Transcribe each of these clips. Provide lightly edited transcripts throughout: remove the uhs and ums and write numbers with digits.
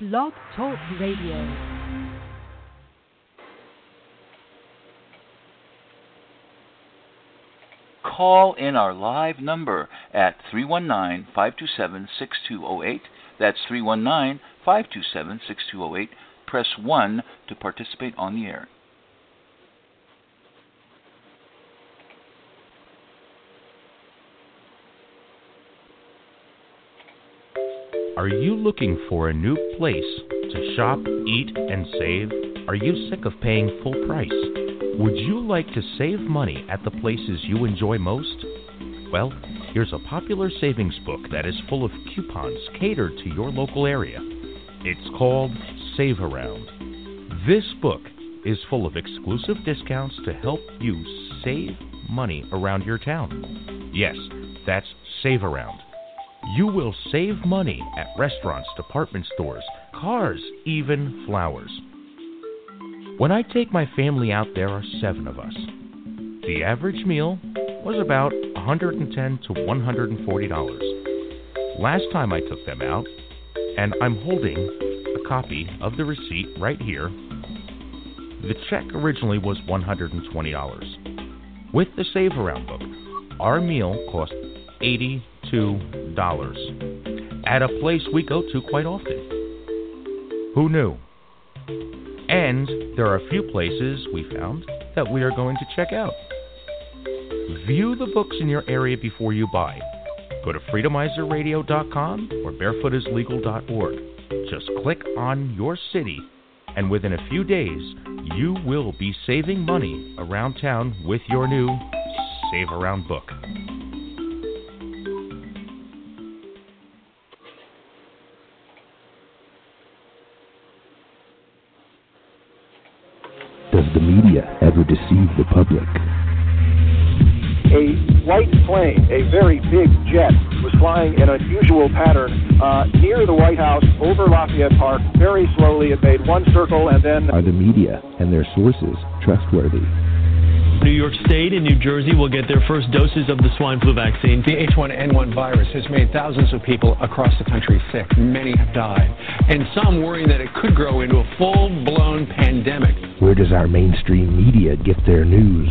Blog Talk Radio. Call in our live number at 319-527-6208. That's 319-527-6208. Press 1 to participate on the air. Are you looking for a new place to shop, eat, and save? Are you sick of paying full price? Would you like to save money at the places you enjoy most? Well, here's a popular savings book that is full of coupons catered to your local area. It's called Save Around. This book is full of exclusive discounts to help you save money around your town. Yes, that's Save Around. You will save money at restaurants, department stores, cars, even flowers. When I take my family out, there are 7 of us. The average meal was about $110 to $140. Last time I took them out, and I'm holding a copy of the receipt right here, the check originally was $120. With the Save Around book, our meal cost $82 at a place we go to quite often. Who knew? And there are a few places we found that we are going to check out. View the books in your area before you buy. Go to freedomizerradio.com or barefootislegal.org. Just click on your city, and within a few days, you will be saving money around town with your new Save Around book. Does the media ever deceive the public? A white plane, a very big jet, was flying in an unusual pattern near the White House over Lafayette Park. Very slowly, it made one circle and then... Are the media and their sources trustworthy? New York State and New Jersey will get their first doses of the swine flu vaccine. The H1N1 virus has made thousands of people across the country sick. Many have died. And some worrying that it could grow into a full-blown pandemic. Where does our mainstream media get their news?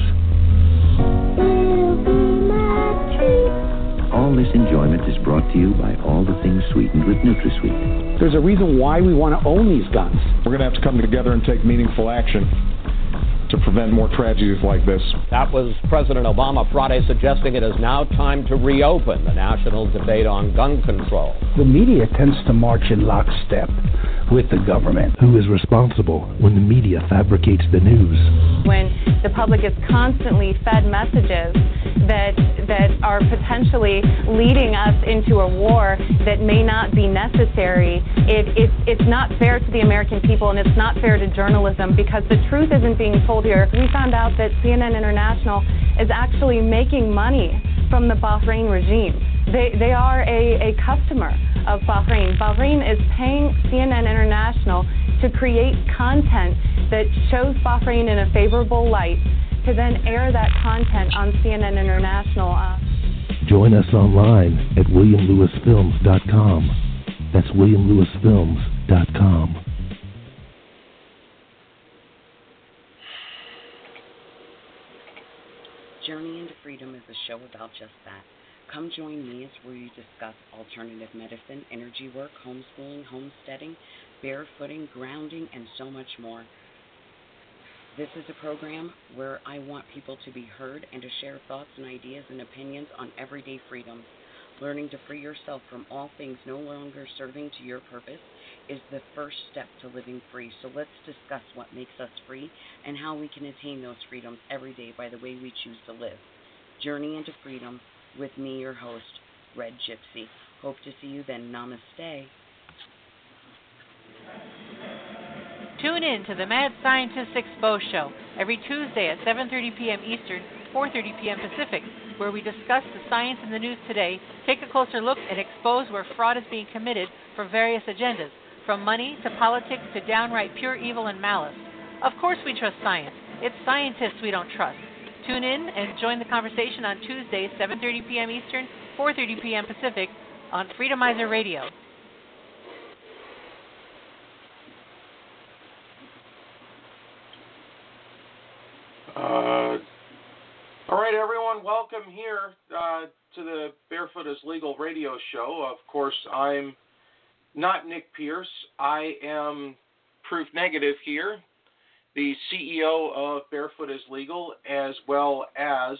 All this enjoyment is brought to you by All the Things Sweetened with NutraSweet. There's a reason why we want to own these guns. We're going to have to come together and take meaningful action to prevent more tragedies like this. That was President Obama Friday suggesting it is now time to reopen the national debate on gun control. The media tends to march in lockstep with the government. Who is responsible when the media fabricates the news? When the public is constantly fed messages that are potentially leading us into a war that may not be necessary, it's not fair to the American people, and it's not fair to journalism, because the truth isn't being told here. We found out that CNN International is actually making money from the Bahrain regime. They are a customer of Bahrain. Bahrain is paying CNN International to create content that shows Bahrain in a favorable light, to then air that content on CNN International. Join us online at WilliamLewisFilms.com. That's WilliamLewisFilms.com. Journey into Freedom is a show about just that. Come join me as we discuss alternative medicine, energy work, homeschooling, homesteading, barefooting, grounding, and so much more. This is a program where I want people to be heard and to share thoughts and ideas and opinions on everyday freedoms. Learning to free yourself from all things no longer serving to your purpose is the first step to living free. So let's discuss what makes us free and how we can attain those freedoms every day by the way we choose to live. Journey into Freedom with me, your host, Red Gypsy. Hope to see you then. Namaste. Tune in to the Mad Scientist Expo Show every Tuesday at 7:30 p.m. Eastern, 4:30 p.m. Pacific, where we discuss the science in the news today, take a closer look, and expose where fraud is being committed for various agendas, from money to politics to downright pure evil and malice. Of course we trust science. It's scientists we don't trust. Tune in and join the conversation on Tuesdays, 7:30 p.m. Eastern, 4:30 p.m. Pacific, on Freedomizer Radio. everyone. Welcome here to the Barefoot is Legal radio show. Of course, I'm not Nick Pierce. I am proof negative here, the CEO of Barefoot is Legal, as well as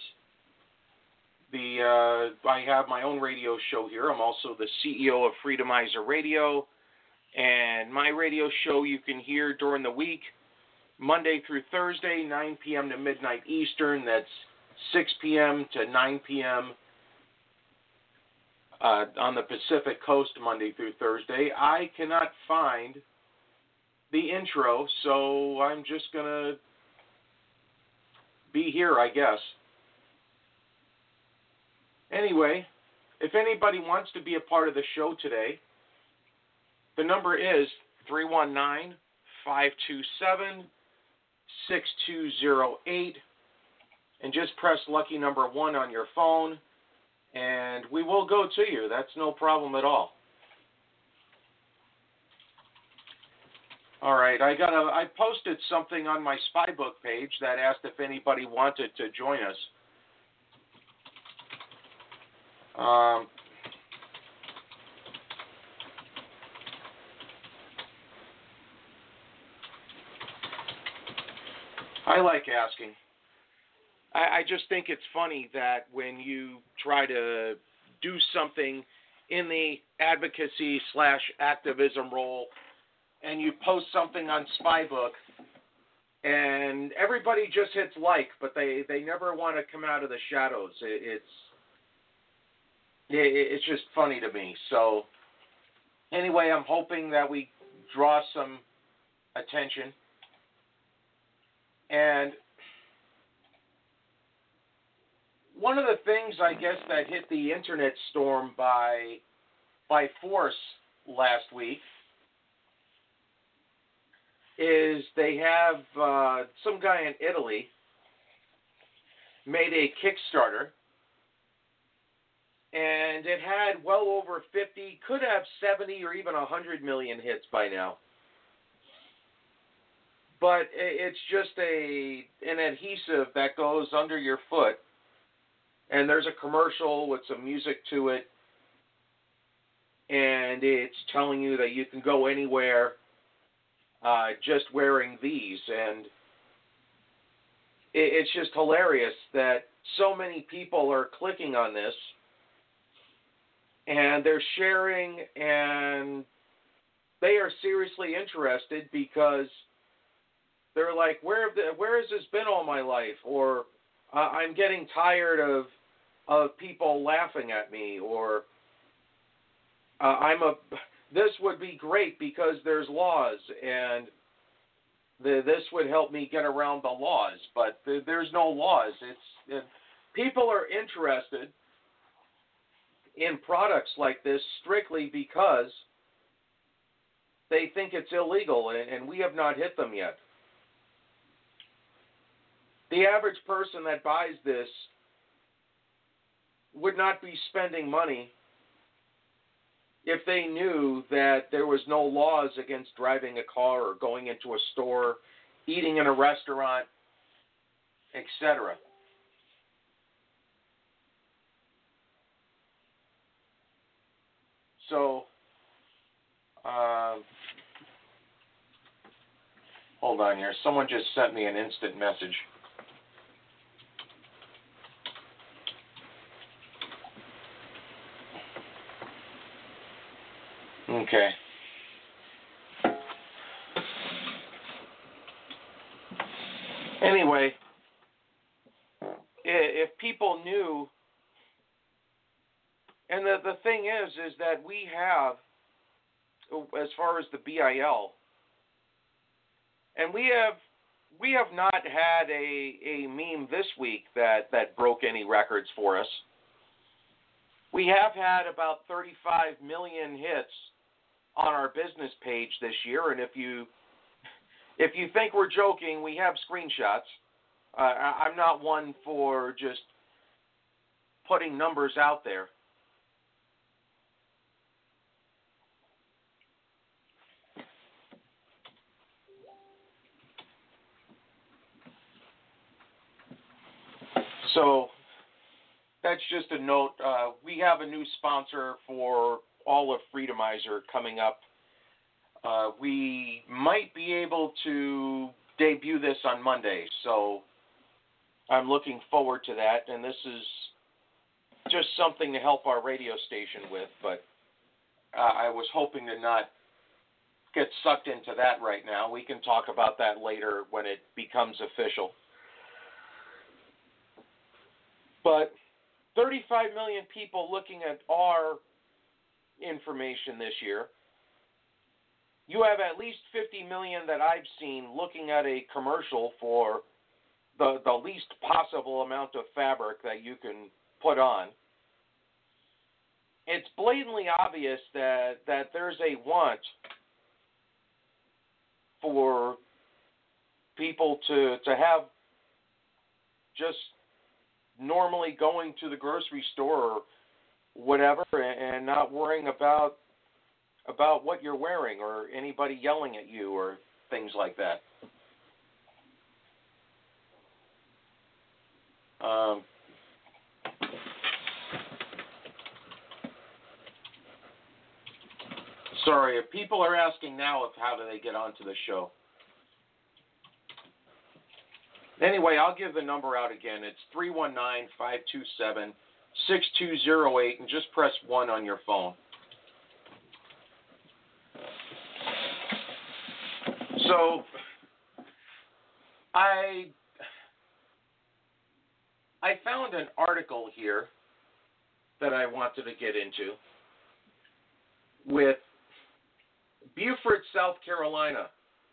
I have my own radio show here. I'm also the CEO of Freedomizer Radio, and my radio show you can hear during the week, Monday through Thursday, 9 p.m. to midnight Eastern. That's 6 p.m. to 9 p.m. On the Pacific Coast, Monday through Thursday. I cannot find the intro, so I'm just going to be here, I guess. Anyway, if anybody wants to be a part of the show today, the number is 319-527-6208, and just press lucky number 1 on your phone, and we will go to you. That's no problem at all. All right, I posted something on my Spybook page that asked if anybody wanted to join us. I like asking. I just think it's funny that when you try to do something in the advocacy/activism role and you post something on Spybook and everybody just hits like, but they never want to come out of the shadows. It's just funny to me. So anyway, I'm hoping that we draw some attention. And one of the things, I guess, that hit the internet storm by force last week is they have some guy in Italy made a Kickstarter, and it had well over 50, could have 70 or even 100 million hits by now. But it's just an adhesive that goes under your foot, and there's a commercial with some music to it, and it's telling you that you can go anywhere just wearing these. And it's just hilarious that so many people are clicking on this, and they're sharing, and they are seriously interested because they're like, where has this been all my life? Or I'm getting tired of people laughing at me, or this would be great because there's laws, and this would help me get around the laws, but there's no laws. People are interested in products like this strictly because they think it's illegal, and we have not hit them yet. The average person that buys this would not be spending money if they knew that there was no laws against driving a car or going into a store, eating in a restaurant, etc. So, hold on here. Someone just sent me an instant message. Okay. Anyway, if people knew, and the thing is that we have, as far as the BIL, and we have not had a meme this week that broke any records for us. We have had about 35 million hits on our business page this year, and if you think we're joking, we have screenshots. I'm not one for just putting numbers out there. So that's just a note. We have a new sponsor for all of Freedomizer coming up. We might be able to debut this on Monday, so I'm looking forward to that. And this is just something to help our radio station with, but I was hoping to not get sucked into that right now. We can talk about that later when it becomes official. But 35 million people looking at our information this year. You have at least 50 million that I've seen looking at a commercial for the least possible amount of fabric that you can put on. It's blatantly obvious that there's a want for people to have just normally going to the grocery store or whatever and not worrying about what you're wearing or anybody yelling at you or things like that. Sorry, if people are asking now of how do they get onto the show. Anyway, I'll give the number out again. It's 319-527-6208, and just press 1 on your phone. So, I found an article here that I wanted to get into with Beaufort, South Carolina.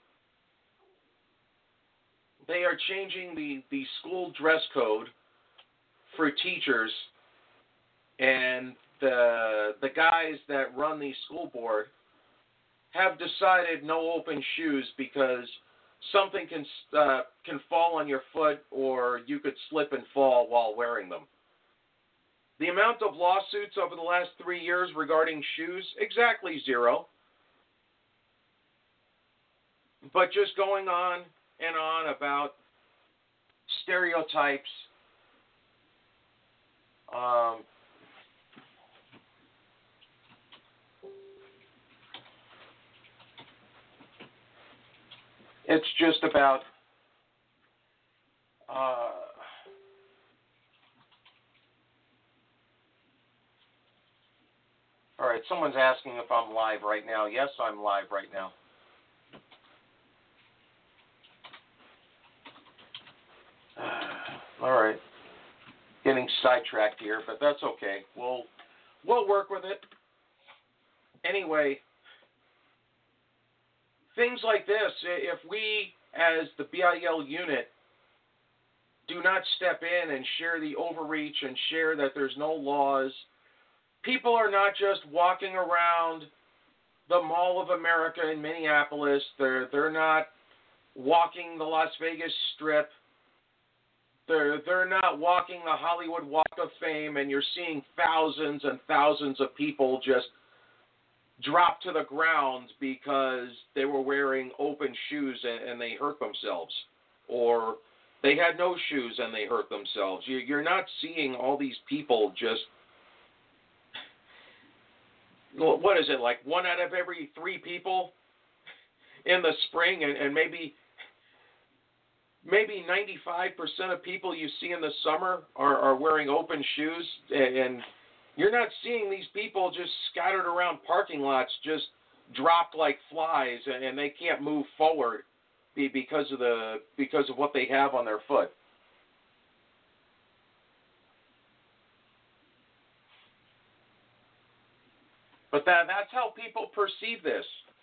They are changing the school dress code for teachers, and the guys that run the school board have decided no open shoes because something can fall on your foot or you could slip and fall while wearing them. The amount of lawsuits over the last 3 years regarding shoes, exactly 0. But just going on and on about stereotypes. It's just about all right, someone's asking if I'm live right now. Yes, I'm live right now. All right. Getting sidetracked here, but that's okay. We'll work with it. Anyway, things like this, if we as the BIL unit do not step in and share the overreach and share that there's no laws, people are not just walking around the Mall of America in Minneapolis. They're not walking the Las Vegas Strip. They're not walking the Hollywood Walk of Fame, and you're seeing thousands and thousands of people just drop to the ground because they were wearing open shoes and they hurt themselves, or they had no shoes and they hurt themselves. You're not seeing all these people just, what is it, like 1 out of every 3 people in the spring, and maybe 95% of people you see in the summer are wearing open shoes, and you're not seeing these people just scattered around parking lots, just dropped like flies, and they can't move forward because of what they have on their foot. But that's how people perceive this.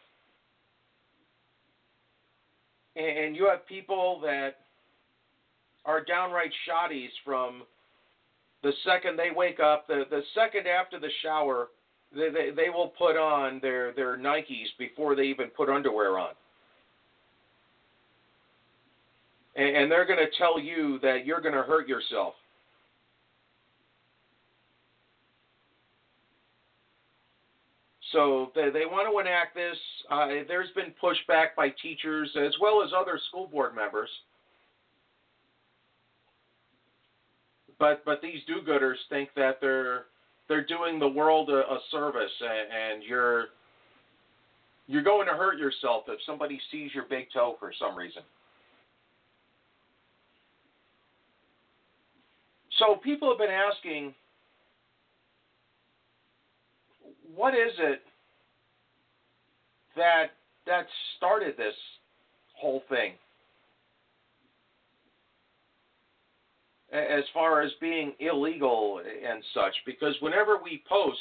And you have people that are downright shotties from the second they wake up, the second after the shower, they will put on their Nikes before they even put underwear on. And they're going to tell you that you're going to hurt yourself. So they want to enact this. There's been pushback by teachers as well as other school board members. But these do-gooders think that they're doing the world a service, and you're going to hurt yourself if somebody sees your big toe for some reason. So people have been asking, what is it that started this whole thing? As far as being illegal and such, because whenever we post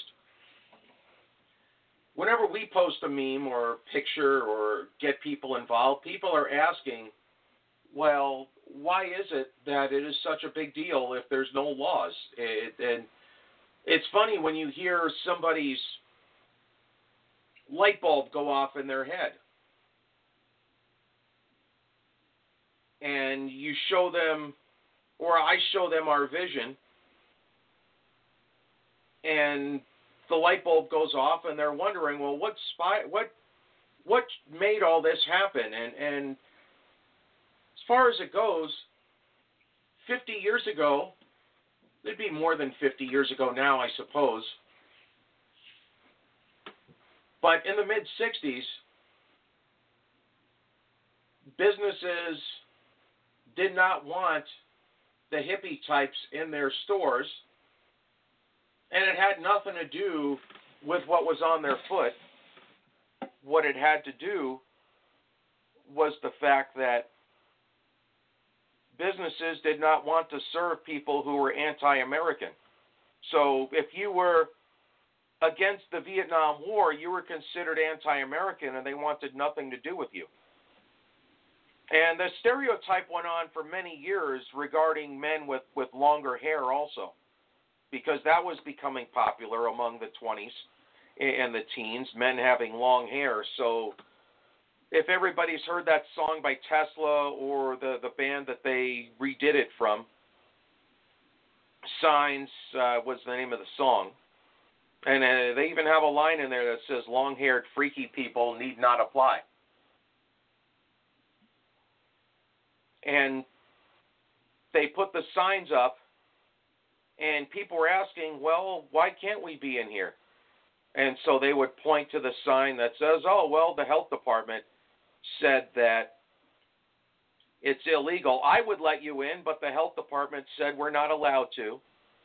a meme or picture or get people involved, people are asking, well, why is it that it is such a big deal if there's no laws? And it's funny when you hear somebody's light bulb go off in their head, and you show them, or I show them our vision, and the light bulb goes off, and they're wondering, well, what made all this happen? And as far as it goes, 50 years ago, it'd be more than 50 years ago now, I suppose, but in the mid-'60s, businesses did not want the hippie types in their stores, and it had nothing to do with what was on their foot. What it had to do was the fact that businesses did not want to serve people who were anti-American. So if you were against the Vietnam War, you were considered anti-American, and they wanted nothing to do with you. And the stereotype went on for many years regarding men with longer hair also, because that was becoming popular among the 20s and the teens, men having long hair. So if everybody's heard that song by Tesla or the band that they redid it from, Signs was the name of the song. And they even have a line in there that says, long-haired freaky people need not apply. And they put the signs up, and people were asking, well, why can't we be in here? And so they would point to the sign that says, oh, well, the health department said that it's illegal. I would let you in, but the health department said we're not allowed to.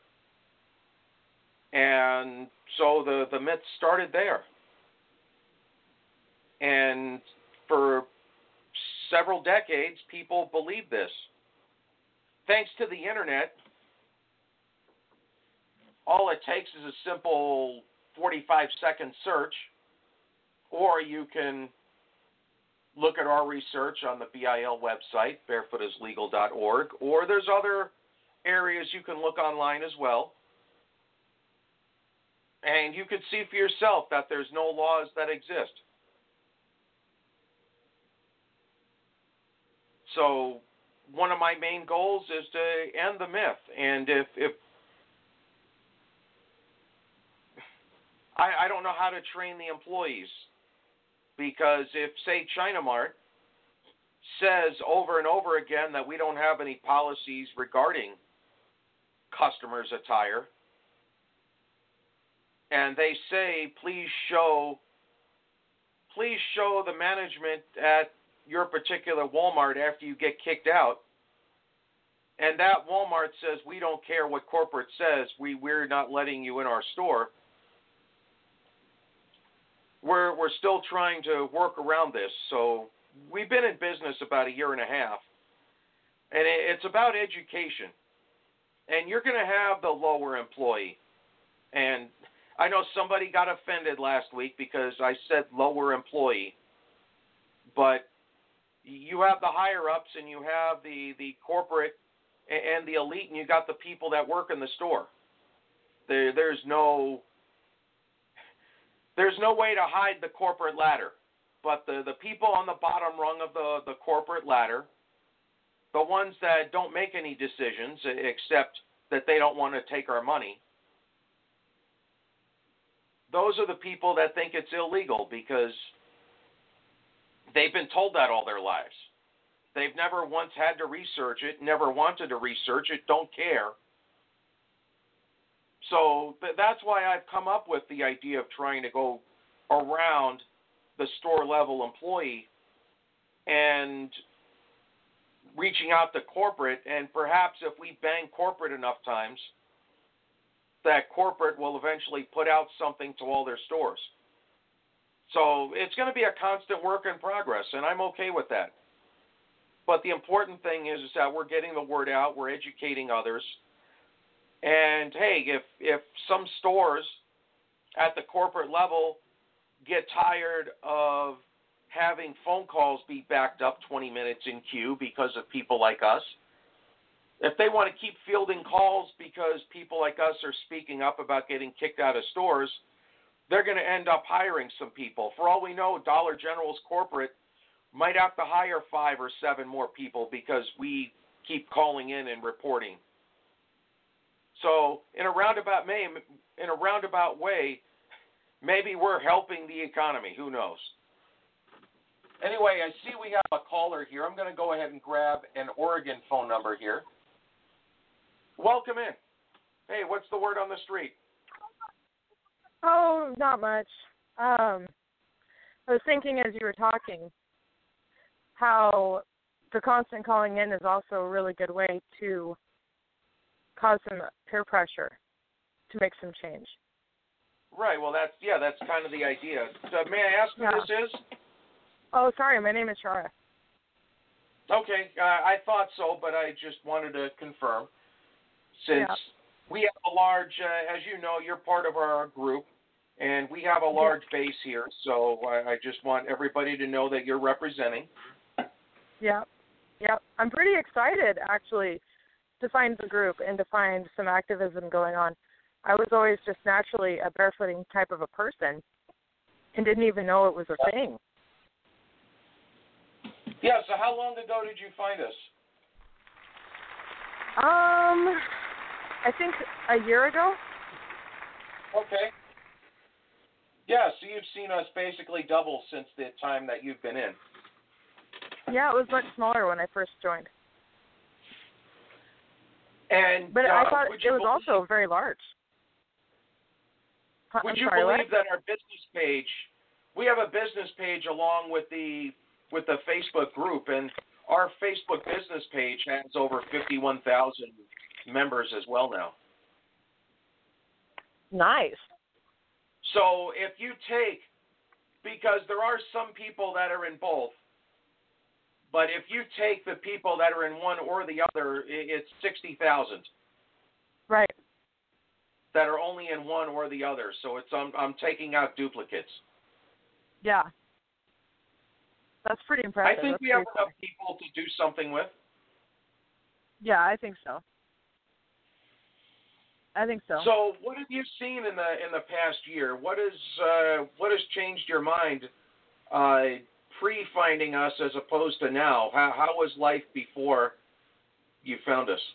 And so the myth started there. And for several decades, people believed this. Thanks to the internet, all it takes is a simple 45-second search, or you can look at our research on the BIL website, barefootislegal.org, or there's other areas you can look online as well. And you could see for yourself that there's no laws that exist. So one of my main goals is to end the myth. And if I don't know how to train the employees, because if, say, China Mart says over and over again that we don't have any policies regarding customers' attire, and they say, please show the management at your particular Walmart after you get kicked out, and that Walmart says, we don't care what corporate says, we're not letting you in our store, we're still trying to work around this. So we've been in business about a year and a half, and it's about education. And you're going to have the lower employee. And I know somebody got offended last week because I said lower employee, but you have the higher-ups and you have the corporate and the elite, and you got the people that work in the store. There's no way to hide the corporate ladder. But the people on the bottom rung of the corporate ladder, the ones that don't make any decisions except that they don't want to take our money, those are the people that think it's illegal because they've been told that all their lives. They've never once had to research it, never wanted to research it, don't care. So that's why I've come up with the idea of trying to go around the store level employee and reaching out to corporate, and perhaps if we bang corporate enough times, that corporate will eventually put out something to all their stores. So it's going to be a constant work in progress, and I'm okay with that. But the important thing is that we're getting the word out, we're educating others. And hey, if some stores at the corporate level get tired of having phone calls be backed up 20 minutes in queue because of people like us, if they want to keep fielding calls because people like us are speaking up about getting kicked out of stores, they're going to end up hiring some people. For all we know, Dollar General's corporate might have to hire 5 or 7 more people because we keep calling in and reporting. So in a roundabout way, maybe we're helping the economy. Who knows? Anyway, I see we have a caller here. I'm going to go ahead and grab an Oregon phone number here. Welcome in. Hey, what's the word on the street? Oh, not much. I was thinking as you were talking how the constant calling in is also a really good way to cause some peer pressure to make some change. Right. Well, that's kind of the idea. So may I ask who this is? Oh, sorry. My name is Shara. Okay. I thought so, but I just wanted to confirm. Since we have a large, as you know, you're part of our group, and we have a large base here, so I just want everybody to know that you're representing. Yeah. I'm pretty excited, actually, to find the group and to find some activism going on. I was always just naturally a barefooting type of a person and didn't even know it was a thing. Yeah, so how long ago did you find us? I think a year ago. Okay. Yeah, so you've seen us basically double since the time that you've been in. Yeah, it was much smaller when I first joined. But I thought it was also very large. Would you believe that our business page, we have a business page along with the Facebook group, and our Facebook business page has over 51,000 members as well now. Nice. So if you take, because there are some people that are in both, but if you take the people that are in one or the other, it's 60,000. Right. That are only in one or the other. So it's I'm taking out duplicates. Yeah. That's pretty impressive. I think we have enough people to do something with. Yeah, I think so. So what have you seen in the past year? What has changed your mind pre-finding us as opposed to now? How was life before you found us?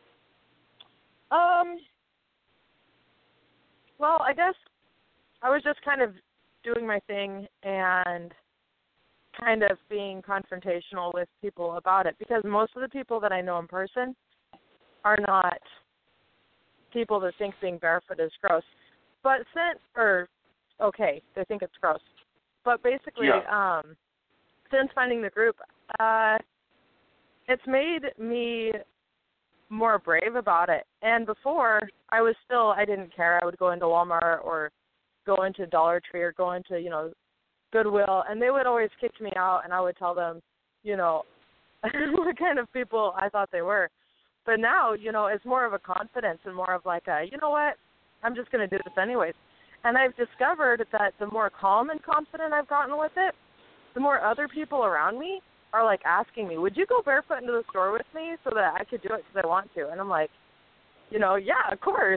Well, I guess I was just kind of doing my thing and kind of being confrontational with people about it, because most of the people that I know in person are not people that think being barefoot is gross. But they think it's gross. But basically, since finding the group, it's made me more brave about it. And before, I didn't care. I would go into Walmart or go into Dollar Tree or go into, Goodwill, and they would always kick me out, and I would tell them, what kind of people I thought they were. But now, it's more of a confidence and more of like a, you know what, I'm just going to do this anyways. And I've discovered that the more calm and confident I've gotten with it, the more other people around me are like asking me, would you go barefoot into the store with me so that I could do it because I want to? And I'm like, yeah, of course.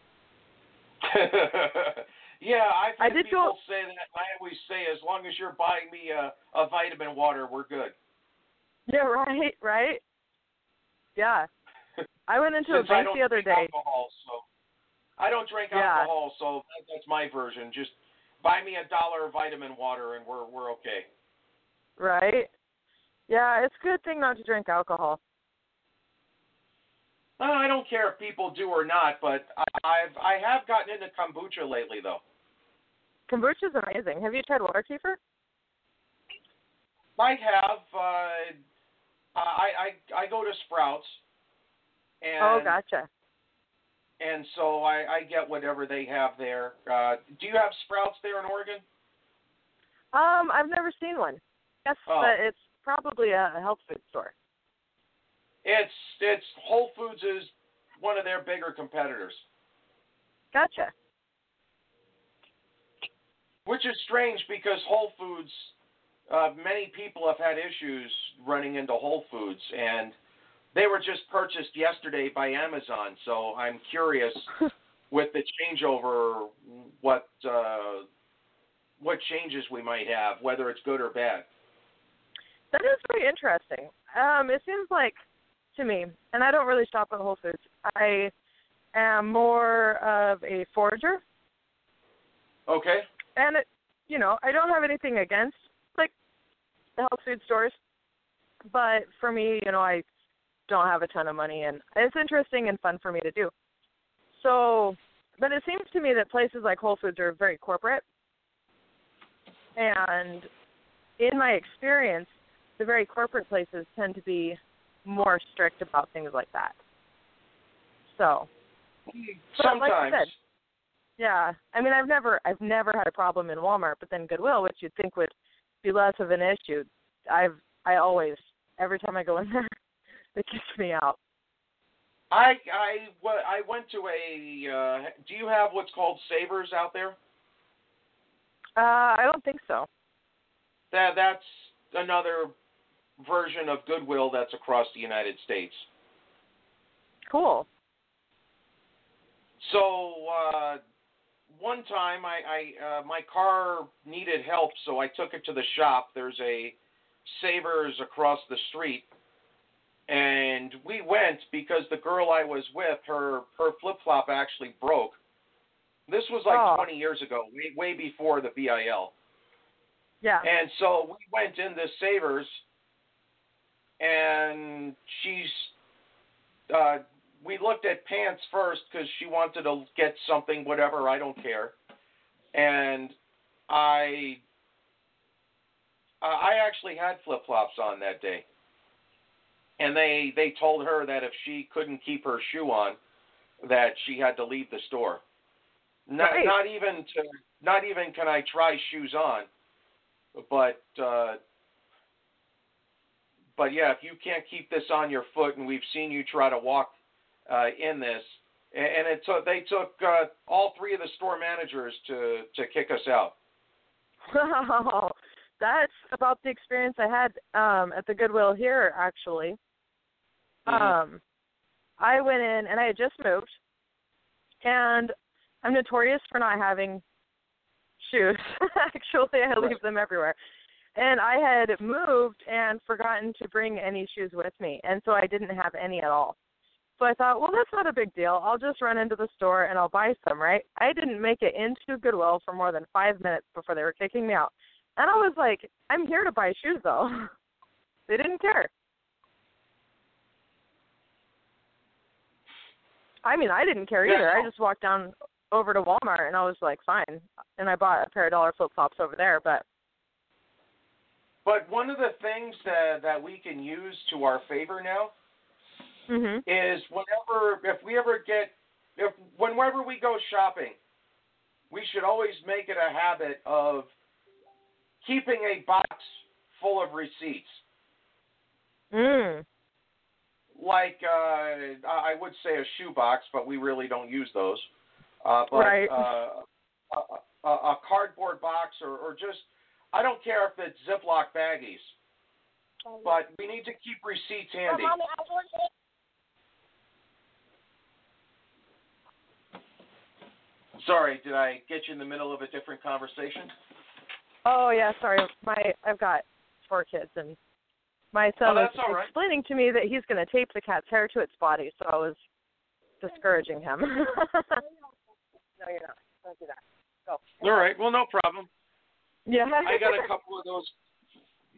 Yeah, I think people go. Say that. I always say, as long as you're buying me a vitamin water, we're good. Yeah, right. Yeah. I went into a bank the other day. I don't drink alcohol, so that's my version. Just buy me $1 vitamin water, and we're okay. Right. Yeah, it's a good thing not to drink alcohol. Well, I don't care if people do or not, but I have gotten into kombucha lately, though. Kombucha's amazing. Have you tried water kefir? I have. I go to Sprouts. And, oh, gotcha. And so I get whatever they have there. Do you have Sprouts there in Oregon? I've never seen one. Yes, but it's probably a health food store. It's Whole Foods is one of their bigger competitors. Gotcha. Which is strange because Whole Foods, many people have had issues running into Whole Foods, and they were just purchased yesterday by Amazon. So I'm curious with the changeover, what changes we might have, whether it's good or bad. That is very interesting. It seems like, to me, and I don't really shop at Whole Foods, I am more of a forager. Okay. And, I don't have anything against, like, the health food stores. But for me, I don't have a ton of money, and it's interesting and fun for me to do. So, but it seems to me that places like Whole Foods are very corporate. And in my experience, the very corporate places tend to be more strict about things like that. So, sometimes. Like I said, yeah. I mean, I've never had a problem in Walmart, but then Goodwill, which you'd think would be less of an issue, I always, every time I go in there, it kicks me out. I went to a. Do you have what's called Savers out there? I don't think so. That's another version of Goodwill that's across the United States. Cool. So one time my car needed help, so I took it to the shop. There's a Savers across the street, and we went because the girl I was with, her flip-flop actually broke. This was like 20 years ago, way before the BIL. Yeah. And so we went into Savers, and we looked at pants first because she wanted to get something, whatever, I don't care. And I actually had flip-flops on that day. And they told her that if she couldn't keep her shoe on, that she had to leave the store. Not even can I try shoes on, but yeah, if you can't keep this on your foot, and we've seen you try to walk in this, and they took all three of the store managers to kick us out. Wow, that's about the experience I had at the Goodwill here, actually. Mm-hmm. I went in, and I had just moved, and I'm notorious for not having shoes. Actually, I leave them everywhere. And I had moved and forgotten to bring any shoes with me, and so I didn't have any at all. So I thought, well, that's not a big deal. I'll just run into the store and I'll buy some, right? I didn't make it into Goodwill for more than 5 minutes before they were kicking me out. And I was like, I'm here to buy shoes, though. They didn't care. I mean, I didn't care either. I just walked down over to Walmart, and I was like, fine. And I bought a pair of $1 flip-flops over there. But one of the things that we can use to our favor now is whenever we go shopping, we should always make it a habit of keeping a box full of receipts. Like, I would say a shoe box, but we really don't use those. Right. A cardboard box or just, I don't care if it's Ziploc baggies, but we need to keep receipts handy. Sorry, did I get you in the middle of a different conversation? Oh, yeah, sorry. I've got 4 kids, and my son was explaining to me that he's going to tape the cat's hair to its body, so I was discouraging him. No, you're not. Don't do that. Go. All right. Well, no problem. Yeah. I got a couple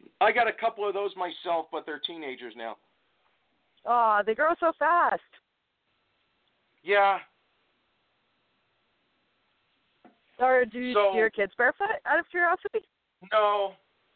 of those myself, but they're teenagers now. Oh, they grow so fast. Yeah. Or do your kids barefoot, out of curiosity? No.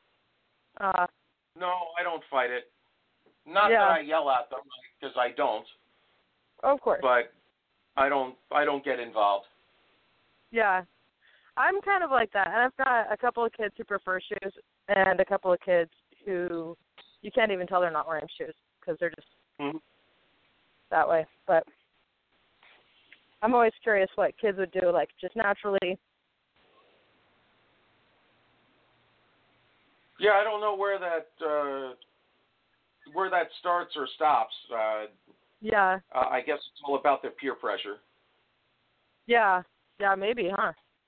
No, I don't fight it. Not that I yell at them, because I don't. Of course. But I don't get involved. Yeah. I'm kind of like that. And I've got a couple of kids who prefer shoes and a couple of kids who you can't even tell they're not wearing shoes because they're just that way. But I'm always curious what kids would do, like just naturally. Yeah, I don't know where that starts or stops. Yeah. I guess it's all about their peer pressure. Yeah. Yeah, maybe, huh?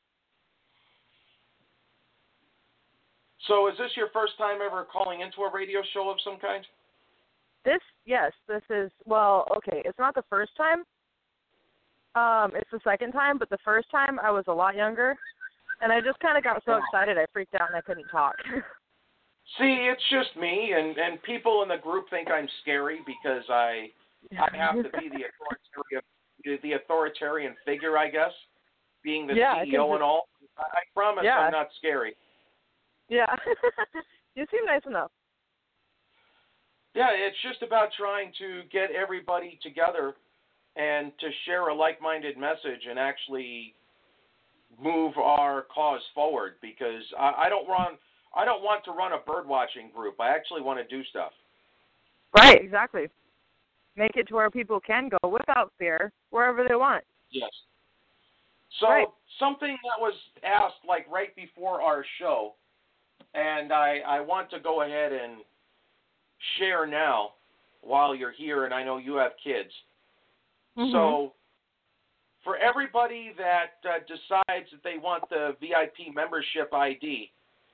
So is this your first time ever calling into a radio show of some kind? Yes, this is, well, okay, it's not the first time. It's the second time, but the first time I was a lot younger, and I just kind of got so excited I freaked out and I couldn't talk. See, it's just me, and people in the group think I'm scary because I have to be the authoritarian figure, I guess, being the CEO and all. I promise I'm not scary. Yeah. You seem nice enough. Yeah, it's just about trying to get everybody together and to share a like-minded message and actually move our cause forward, because I don't want to run a bird watching group. I actually want to do stuff. Right, exactly. Make it to where people can go without fear wherever they want. Yes. So something that was asked like right before our show, and I want to go ahead and share now while you're here, and I know you have kids. Mm-hmm. So for everybody that decides that they want the VIP membership ID,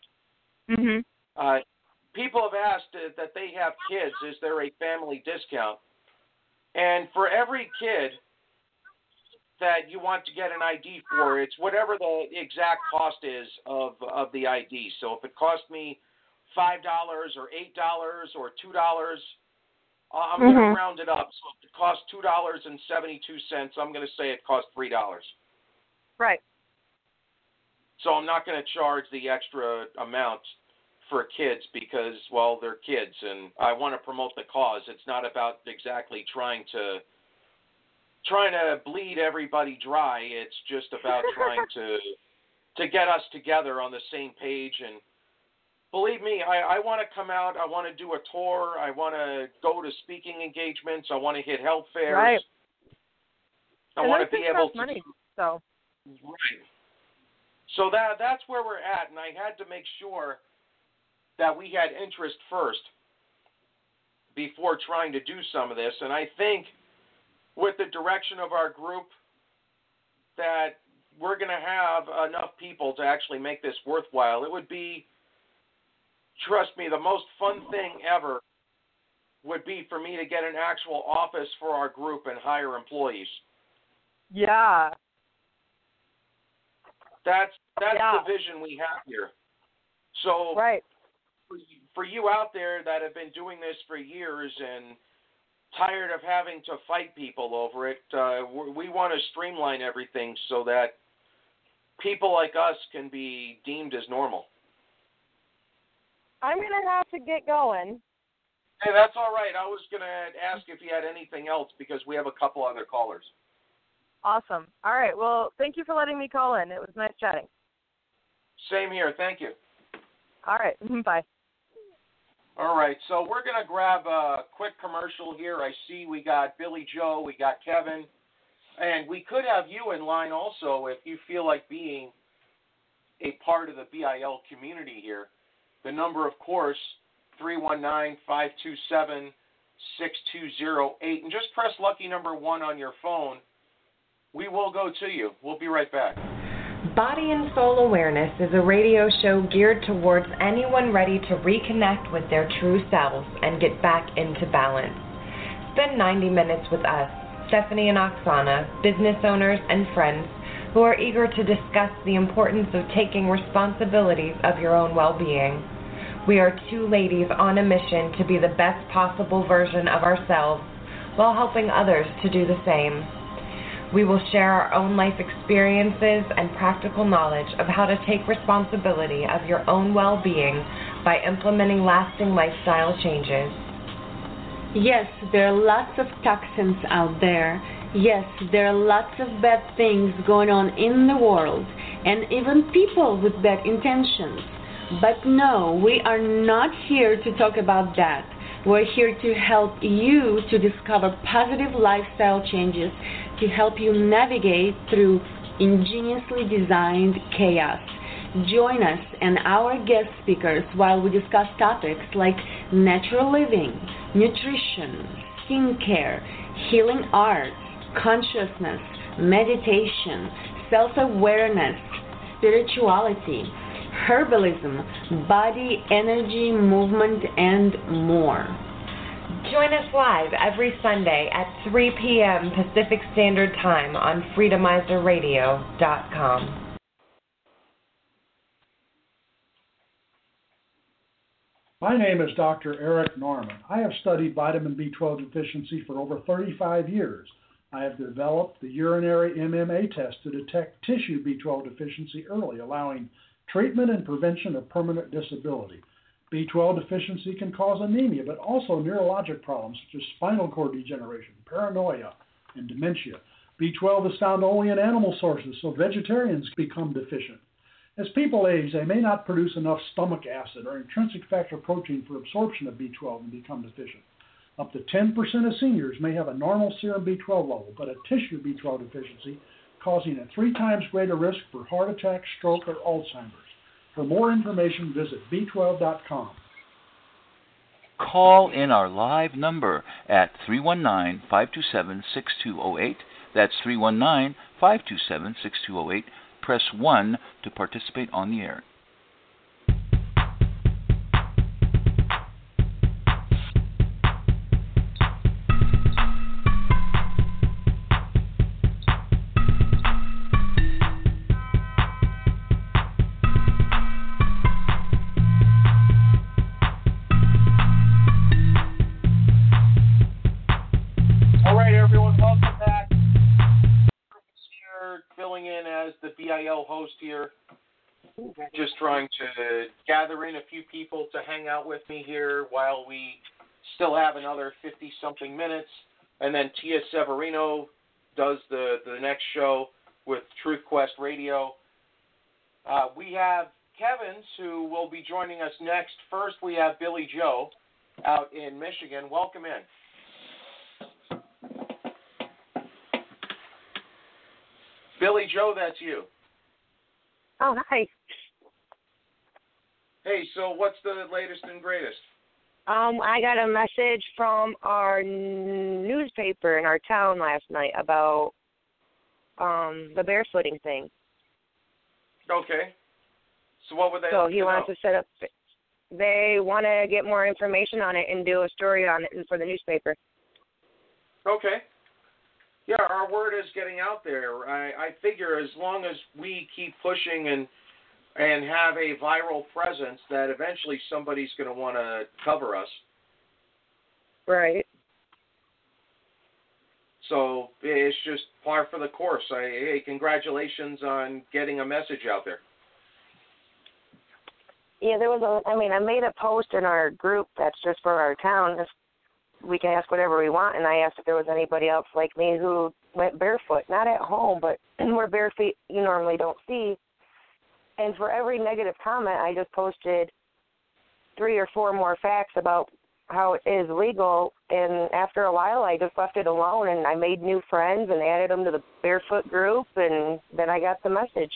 people have asked that they have kids, is there a family discount? And for every kid that you want to get an ID for, it's whatever the exact cost is of the ID. So if it cost me $5 or $8 or $2, I'm going to round it up. So if it costs $2.72, I'm going to say it cost $3. Right. So I'm not going to charge the extra amount for kids because, well, they're kids, and I want to promote the cause. It's not about exactly trying to bleed everybody dry. It's just about trying to get us together on the same page. And believe me, I want to come out. I want to do a tour. I want to go to speaking engagements. I want to hit health fairs. Right. I want to be able to. Money, so. Right. So that's where we're at, and I had to make sure that we had interest first before trying to do some of this. And I think with the direction of our group that we're going to have enough people to actually make this worthwhile. It would be, trust me, the most fun thing ever would be for me to get an actual office for our group and hire employees. Yeah. That's the vision we have here. So for you out there that have been doing this for years and tired of having to fight people over it, we want to streamline everything so that people like us can be deemed as normal. I'm going to have to get going. Hey, that's all right. I was going to ask if you had anything else because we have a couple other callers. Awesome. All right. Well, thank you for letting me call in. It was nice chatting. Same here. Thank you. All right. Bye. All right. So we're going to grab a quick commercial here. I see we got Billy Joe, we got Kevin, and we could have you in line also if you feel like being a part of the BIL community here. The number, of course, 319-527-6208. And just press lucky number 1 on your phone. We will go to you. We'll be right back. Body and Soul Awareness is a radio show geared towards anyone ready to reconnect with their true selves and get back into balance. Spend 90 minutes with us, Stephanie and Oksana, business owners and friends who are eager to discuss the importance of taking responsibilities of your own well-being. We are two ladies on a mission to be the best possible version of ourselves while helping others to do the same. We will share our own life experiences and practical knowledge of how to take responsibility of your own well-being by implementing lasting lifestyle changes. Yes, there are lots of toxins out there. Yes, there are lots of bad things going on in the world, and even people with bad intentions. But no, we are not here to talk about that. We're here to help you to discover positive lifestyle changes to help you navigate through ingeniously designed chaos. Join us and our guest speakers while we discuss topics like natural living, nutrition, skincare, healing arts, consciousness, meditation, self-awareness, spirituality, herbalism, body, energy, movement, and more. Join us live every Sunday at 3 p.m. Pacific Standard Time on freedomizerradio.com. My name is Dr. Eric Norman. I have studied vitamin B12 deficiency for over 35 years. I have developed the urinary MMA test to detect tissue B12 deficiency early, allowing treatment and prevention of permanent disability. B12 deficiency can cause anemia, but also neurologic problems such as spinal cord degeneration, paranoia, and dementia. B12 is found only in animal sources, so vegetarians become deficient. As people age, they may not produce enough stomach acid or intrinsic factor protein for absorption of B12 and become deficient. Up to 10% of seniors may have a normal serum B12 level, but a tissue B12 deficiency causing a 3 times greater risk for heart attack, stroke, or Alzheimer's. For more information, visit B12.com. Call in our live number at 319-527-6208. That's 319-527-6208. Press 1 to participate on the air. Host here, just trying to gather in a few people to hang out with me here while we still have another 50-something minutes, and then Tia Severino does the next show with Truth Quest Radio. We have Kevins, who will be joining us next. First, we have Billy Joe out in Michigan. Welcome in. Billy Joe, that's you. Oh, hi. Hey, so what's the latest and greatest? I got a message from our newspaper in our town last night about the barefooting thing. Okay. So what would they So he wants to set up, they want to get more information on it and do a story on it for the newspaper. Okay. Yeah, our word is getting out there. I figure as long as we keep pushing and have a viral presence, that eventually somebody's going to want to cover us. Right. So it's just par for the course. Hey, congratulations on getting a message out there. Yeah, I made a post in our group that's just for our town. We can ask whatever we want, and I asked if there was anybody else like me who went barefoot, not at home, but where bare feet you normally don't see. And for every negative comment, I just posted 3 or 4 more facts about how it is legal, and after a while, I just left it alone, and I made new friends and added them to the barefoot group, and then I got the message.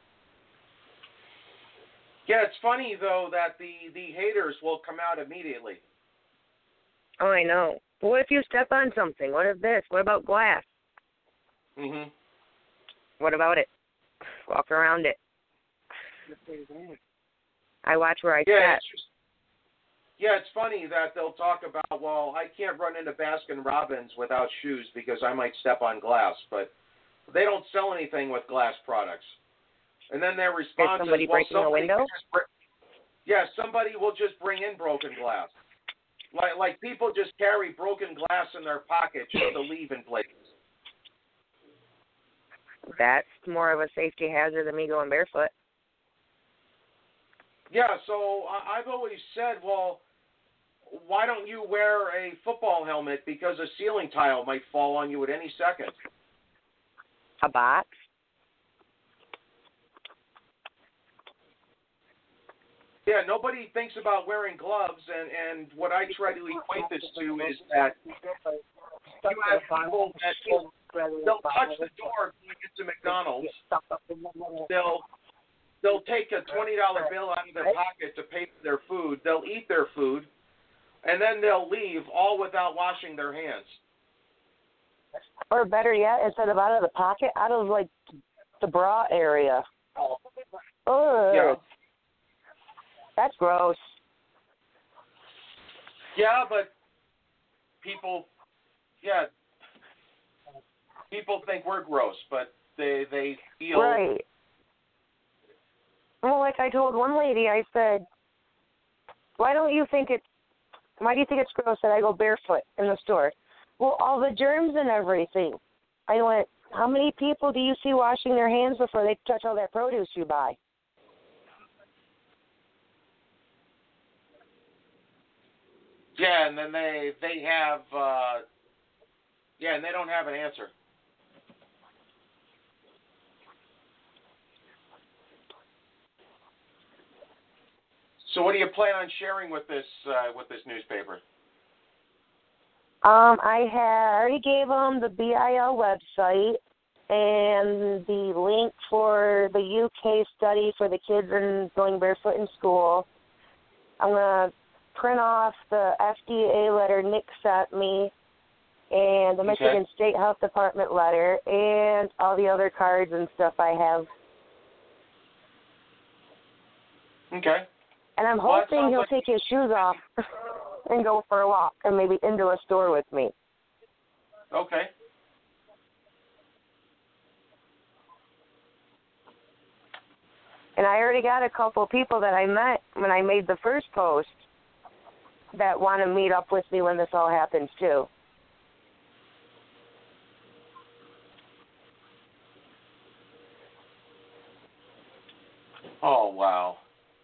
Yeah, it's funny, though, that the haters will come out immediately. Oh, I know. But what if you step on something? What if this? What about glass? Mm-hmm. What about it? Walk around it. I watch where I step. It's funny that they'll talk about, well, I can't run into Baskin-Robbins without shoes because I might step on glass, but they don't sell anything with glass products. And then their response is, somebody breaking a window? Somebody will just bring in broken glass. Like people just carry broken glass in their pocket just to leave in places. that's more of a safety hazard than me going barefoot. Yeah, so I've always said, well, why don't you wear a football helmet because a ceiling tile might fall on you at any second? A box? Yeah, nobody thinks about wearing gloves, and what I try to equate this to is that you have people that they'll touch the door when you get to McDonald's. They'll take a $20 bill out of their pocket to pay for their food. They'll eat their food, and then they'll leave all without washing their hands. Or better yet, instead of out of the pocket, out of like the bra area. Ugh. Yeah. That's gross. Yeah, but people think we're gross, but they feel right. Well, like I told one lady, I said, why do you think it's gross that I go barefoot in the store? Well, all the germs and everything. I went, how many people do you see washing their hands before they touch all that produce you buy? Yeah, and then they have and they don't have an answer. So what do you plan on sharing with this newspaper? I already gave them the BIL website and the link for the UK study for the kids going barefoot in school. I'm going to print off the FDA letter Nick sent me and the Michigan State Health Department letter and all the other cards and stuff I have. Okay. And I'm hoping he'll take his shoes off and go for a walk and maybe into a store with me. Okay. And I already got a couple people that I met when I made the first post that want to meet up with me when this all happens too. Oh, wow.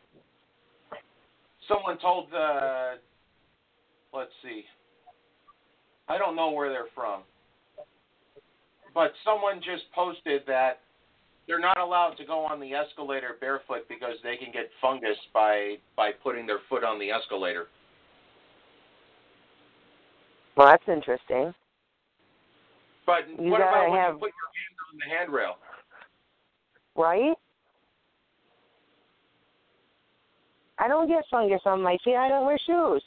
Someone told, let's see, I don't know where they're from, but someone just posted that they're not allowed to go on the escalator barefoot because they can get fungus by putting their foot on the escalator. Well, that's interesting. But what about when you put your hand on the handrail? Right? I don't get fungus on my feet. I don't wear shoes.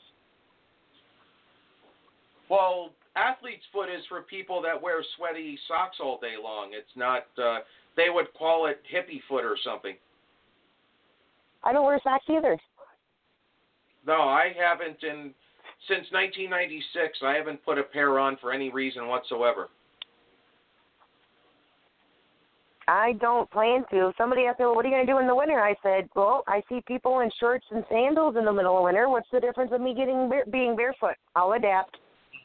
Well, athlete's foot is for people that wear sweaty socks all day long. It's not, they would call it hippie foot or something. I don't wear socks either. No, I haven't since 1996. I haven't put a pair on for any reason whatsoever. I don't plan to. Somebody asked me, well, what are you going to do in the winter? I said, well, I see people in shorts and sandals in the middle of winter. What's the difference of me being barefoot? I'll adapt.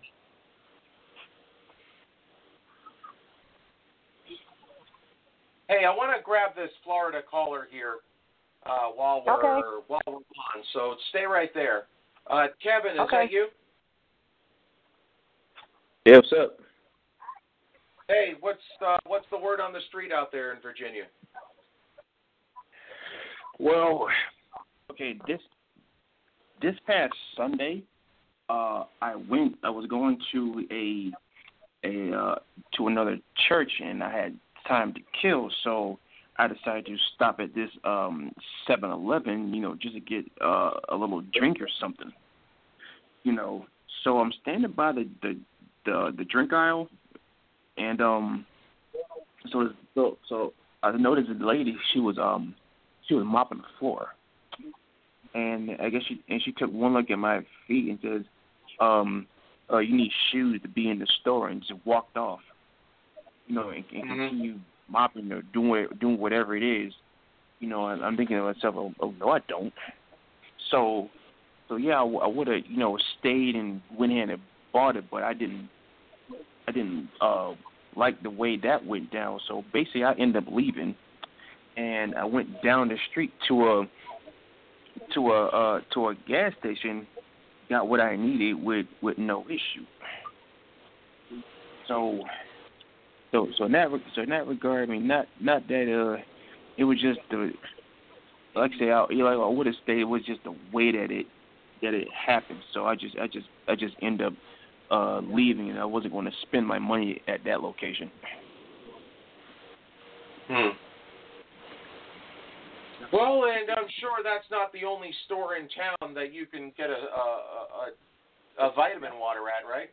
Hey, I want to grab this Florida caller here while we're on. So stay right there. Kevin, is that you? Yeah, what's up? Hey, what's the word on the street out there in Virginia? Well, okay, this past Sunday, I was going to to another church, and I had time to kill, so I decided to stop at this 7-Eleven, just to get a little drink or something, So I'm standing by the drink aisle. And so I noticed the lady, she was mopping the floor, and I guess she took one look at my feet and says, "You need shoes to be in the store," and just walked off, and continued mopping or doing whatever it is, and I'm thinking to myself, oh no, I don't. So yeah, I would have stayed and went ahead and bought it, but I didn't like the way that went down. So basically, I ended up leaving, and I went down the street to a gas station, got what I needed with no issue. So in that regard, I mean, not that it was just the, like I say, I would have stayed. It was just the way that it happened. So I just ended up leaving, and I wasn't going to spend my money at that location. Well, and I'm sure that's not the only store in town that you can get a vitamin water at, right?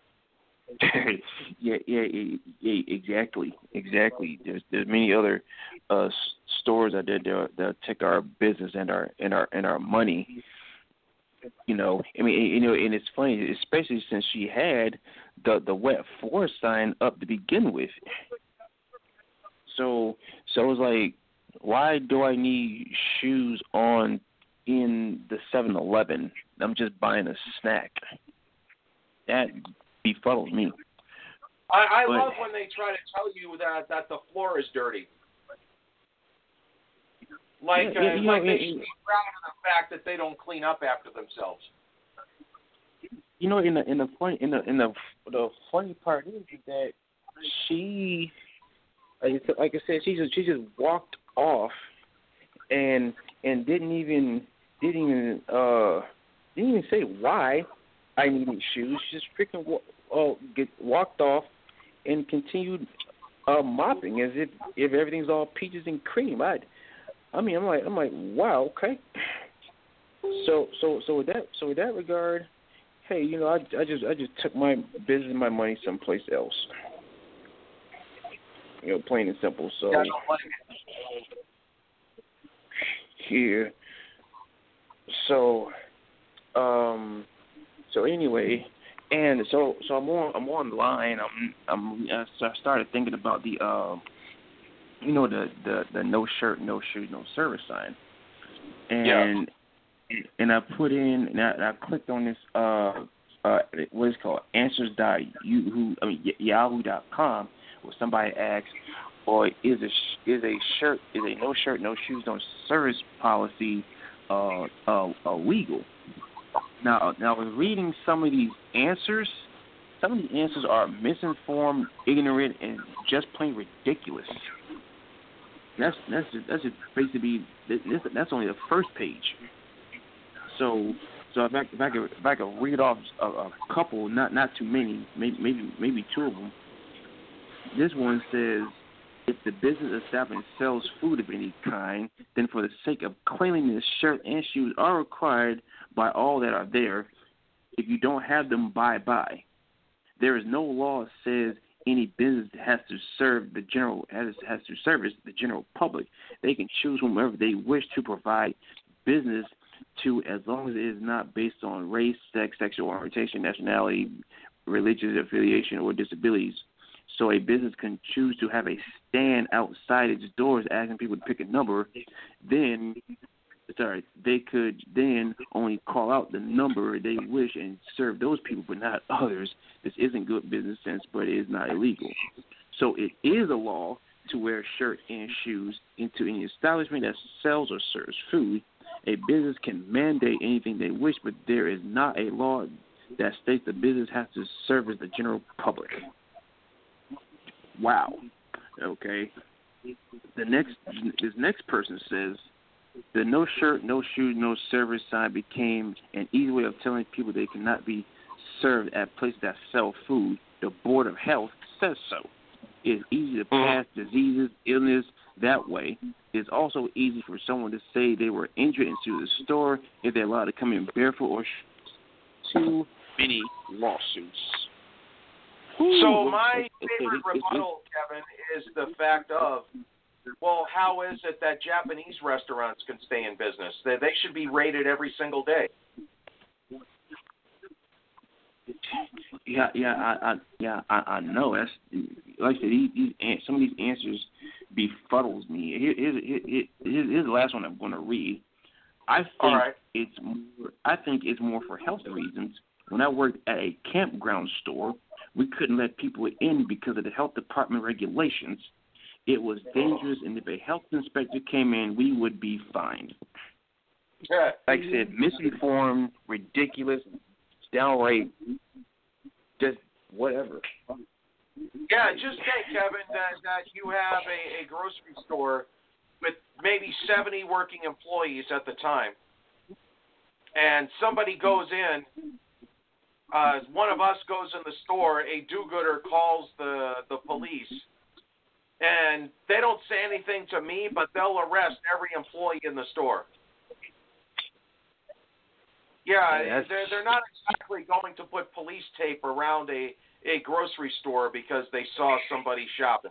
yeah, exactly. There's many other stores out there that take our business and our money. You know, I mean, you know, and it's funny, especially since she had the wet floor sign up to begin with. So it was like, why do I need shoes on in the 7-Eleven? I'm just buying a snack. That befuddles me. I love when they try to tell you that the floor is dirty. Like they should be proud of the fact that they don't clean up after themselves. You know, the funny part is that she, like I said, she just walked off and didn't even say why I needed shoes. She just freaking walked off and continued mopping as if everything's all peaches and cream. I'm like, wow, okay. So with that regard, hey, you know, I just took my business and my money someplace else. You know, plain and simple. So yeah, I don't like it. Here. So anyway, and so I'm online. So I started thinking about the you know, the no shirt, no shoes, no service sign, and I put in and I clicked on this what is it called, Yahoo.com, where somebody asked, or is a no shirt, no shoes, no service policy illegal? Now I was reading some of these answers. Some of the answers are misinformed, ignorant, and just plain ridiculous. That's just basically that's only the first page. So if I could read off a couple, not too many, maybe two of them. This one says, if the business establishment sells food of any kind, then for the sake of cleanliness, shirt and shoes are required by all that are there. If you don't have them, bye-bye. There is no law that says any business has to service the general public. They can choose whomever they wish to provide business to, as long as it is not based on race, sex, sexual orientation, nationality, religious affiliation, or disabilities. So a business can choose to have a stand outside its doors asking people to pick a number. They could then only call out the number they wish and serve those people, but not others. This isn't good business sense, but it is not illegal. So it is a law to wear a shirt and shoes into any establishment that sells or serves food. A business can mandate anything they wish, but there is not a law that states the business has to service the general public. Wow. Okay. This next person says, the no shirt, no shoes, no service sign became an easy way of telling people they cannot be served at places that sell food. The Board of Health says so. It's easy to pass diseases, illness that way. It's also easy for someone to say they were injured into the store if they're allowed to come in barefoot or too many lawsuits. So my favorite rebuttal, Kevin, is the fact of, well, how is it that Japanese restaurants can stay in business? They should be raided every single day. I know. That's like I said. Some of these answers befuddles me. Here's the last one I'm going to read. I think it's more for health reasons. When I worked at a campground store, we couldn't let people in because of the health department regulations. It was dangerous, and if a health inspector came in, we would be fined. Like I said, misinformed, ridiculous, downright, just whatever. Yeah, just think, Kevin, that you have a grocery store with maybe 70 working employees at the time, and somebody goes in, one of us goes in the store, a do-gooder calls the police, and they don't say anything to me, but they'll arrest every employee in the store. Yeah, they're not exactly going to put police tape around a grocery store because they saw somebody shopping.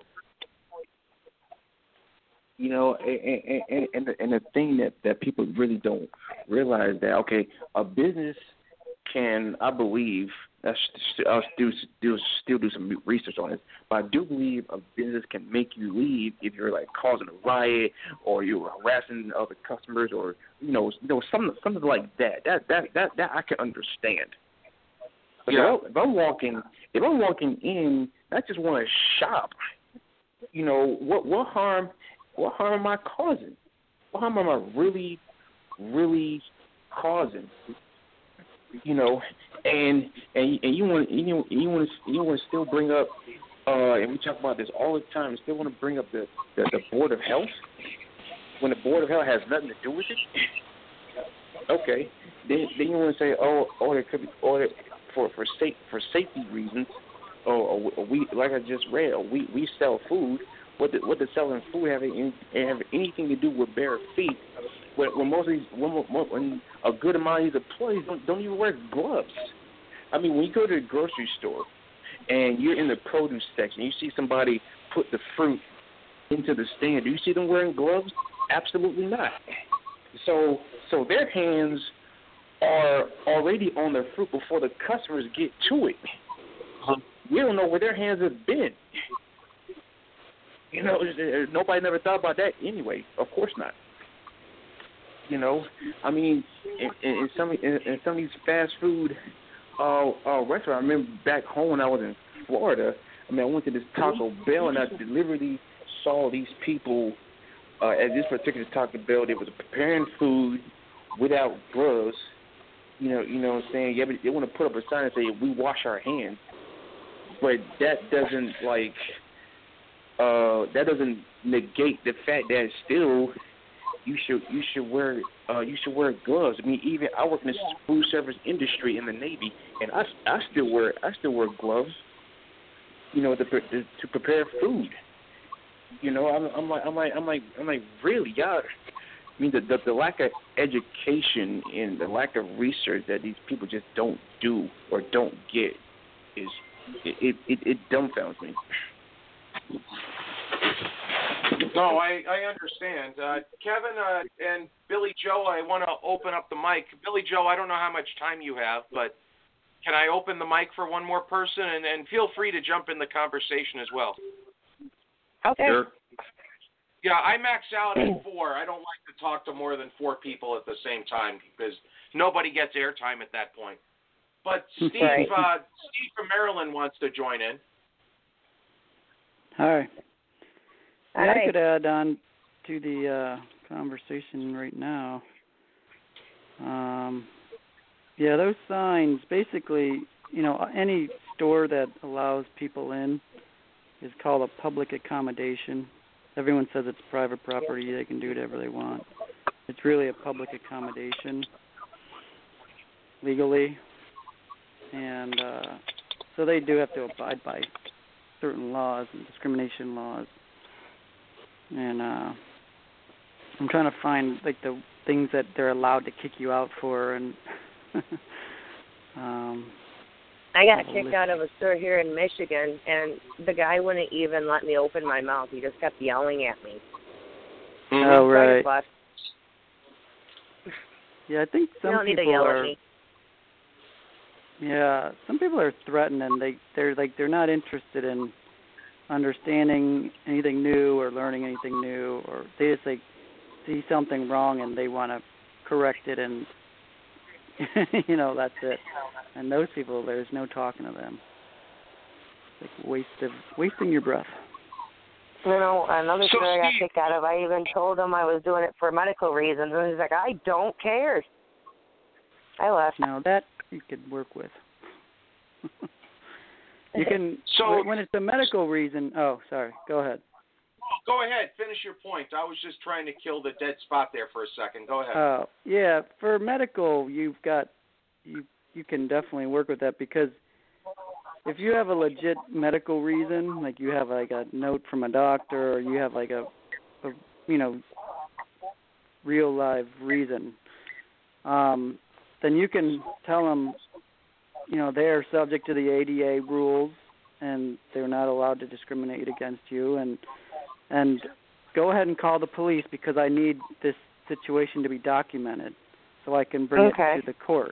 You know, and the thing that people really don't realize that, okay, a business can, I believe, I'll still do some research on it, but I do believe a business can make you leave if you're like causing a riot or you're harassing other customers or something like that. That I can understand. But if I'm walking in, I just want to shop. You know, what harm am I causing? What harm am I really causing? You know, and you want to still bring up, and we talk about this all the time. You still want to bring up the Board of Health when the Board of Health has nothing to do with it. Okay, then you want to say, there could be, for safety reasons, we, like I just read, we sell food. What does selling food have anything to do with bare feet? When most of these, when a good amount of these employees don't even wear gloves. I mean, when you go to the grocery store and you're in the produce section, you see somebody put the fruit into the stand. Do you see them wearing gloves? Absolutely not. So their hands are already on the fruit before the customers get to it. We don't know where their hands have been. You know, nobody never thought about that anyway. Of course not. You know, I mean, in some of these fast food restaurants, I remember back home when I was in Florida, I mean, I went to this Taco Bell and I deliberately saw these people at this particular Taco Bell. They was preparing food without gloves. You know what I'm saying? Yeah, but they want to put up a sign and say, "We wash our hands," but that doesn't negate the fact that still you should wear gloves. I mean, even I work in the food service industry in the Navy, and I still wear gloves. You know, to prepare food. You know, I'm like really, y'all. I mean, the lack of education and the lack of research that these people just don't do or don't get is it dumbfounds me. No, I understand. Kevin and Billy Joe, I want to open up the mic. Billy Joe, I don't know how much time you have, but can I open the mic for one more person? And feel free to jump in the conversation as well. Okay. Sure. Yeah, I max out at 4. I don't like to talk to more than 4 people at the same time because nobody gets airtime at that point. But Steve, Steve from Maryland wants to join in. Hi. Yeah, I could add on to the conversation right now. Yeah, those signs, basically, you know, any store that allows people in is called a public accommodation. Everyone says it's private property. They can do whatever they want. It's really a public accommodation legally. And so they do have to abide by certain laws and discrimination laws. And I'm trying to find like the things that they're allowed to kick you out for. And I got kicked out of a store here in Michigan, and the guy wouldn't even let me open my mouth. He just kept yelling at me. Oh, right. Yeah, I think some you don't need people to yell are. At me. Yeah, some people are threatened, and they're not interested in understanding anything new or learning anything new, or they just like see something wrong and they want to correct it, and you know, that's it. And those people, there's no talking to them. like wasting your breath. You know, another So, story I got Steve- kicked out of, I even told him I was doing it for medical reasons, and he's like, I don't care. I left. Now that you could work with. You can, So- when it's a medical reason, oh, sorry, go ahead. Go ahead, finish your point. I was just trying to kill the dead spot there for a second. Go ahead. Yeah, for medical, you can definitely work with that, because if you have a legit medical reason, like you have like a note from a doctor, or you have like a real live reason, then you can tell them, they are subject to the ADA rules and they're not allowed to discriminate against you, and go ahead and call the police, because I need this situation to be documented so I can bring it to the court.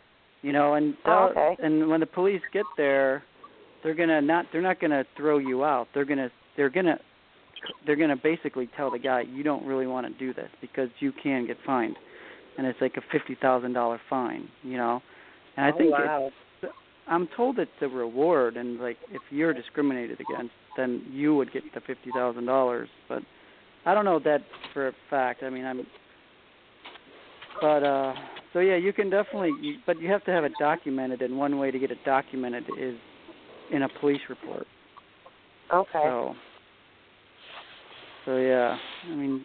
And when the police get there, they're not gonna throw you out. They're gonna basically tell the guy, you don't really want to do this because you can get fined, and it's like a $50,000 fine. And I think I'm told it's a reward, and like if you're discriminated against, then you would get the $50,000. But I don't know that for a fact. I mean, so yeah, you can definitely, but you have to have it documented, and one way to get it documented is in a police report. Okay. So yeah, I mean,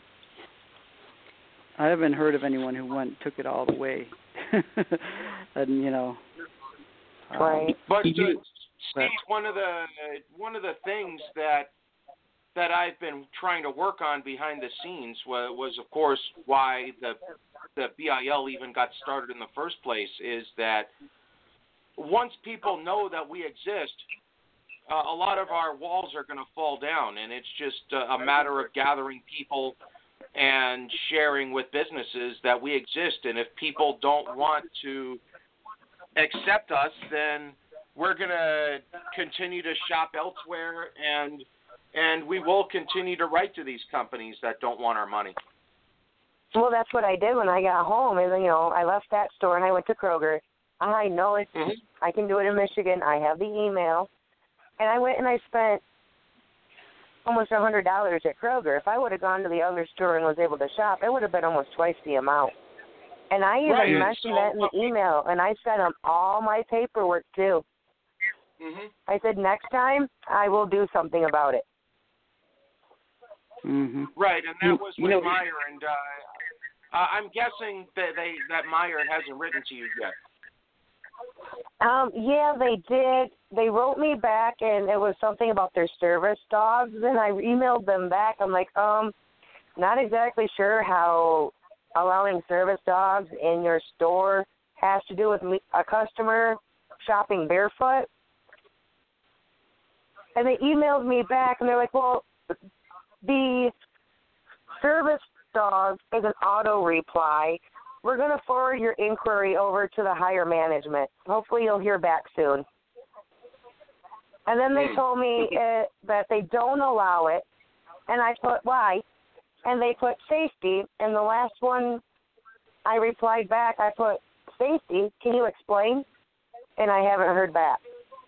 I haven't heard of anyone who took it all the way, and Right. But Steve, one of the things that I've been trying to work on behind the scenes was of course why the BIL even got started in the first place, is that once people know that we exist, a lot of our walls are going to fall down, and it's just a matter of gathering people and sharing with businesses that we exist. And if people don't want to accept us, then we're going to continue to shop elsewhere, and we will continue to write to these companies that don't want our money. Well, that's what I did when I got home. And I left that store and I went to Kroger. I know it. Mm-hmm. I can do it in Michigan. I have the email, and I went and I spent almost $100 at Kroger. If I would have gone to the other store and was able to shop, it would have been almost twice the amount. And I even mentioned that in the email, and I sent them all my paperwork too. Mm-hmm. I said, next time I will do something about it. Mm-hmm. Right, and that was with Meyer, and I'm guessing that Meyer hasn't written to you yet. Yeah, they did. They wrote me back, and it was something about their service dogs, and I emailed them back. I'm like, not exactly sure how allowing service dogs in your store has to do with a customer shopping barefoot. And they emailed me back, and they're like, well, the service dog is an auto reply. We're going to forward your inquiry over to the higher management. Hopefully you'll hear back soon. And then they told me that they don't allow it, and I put why, and they put safety. And the last one I replied back, I put safety, can you explain? And I haven't heard back.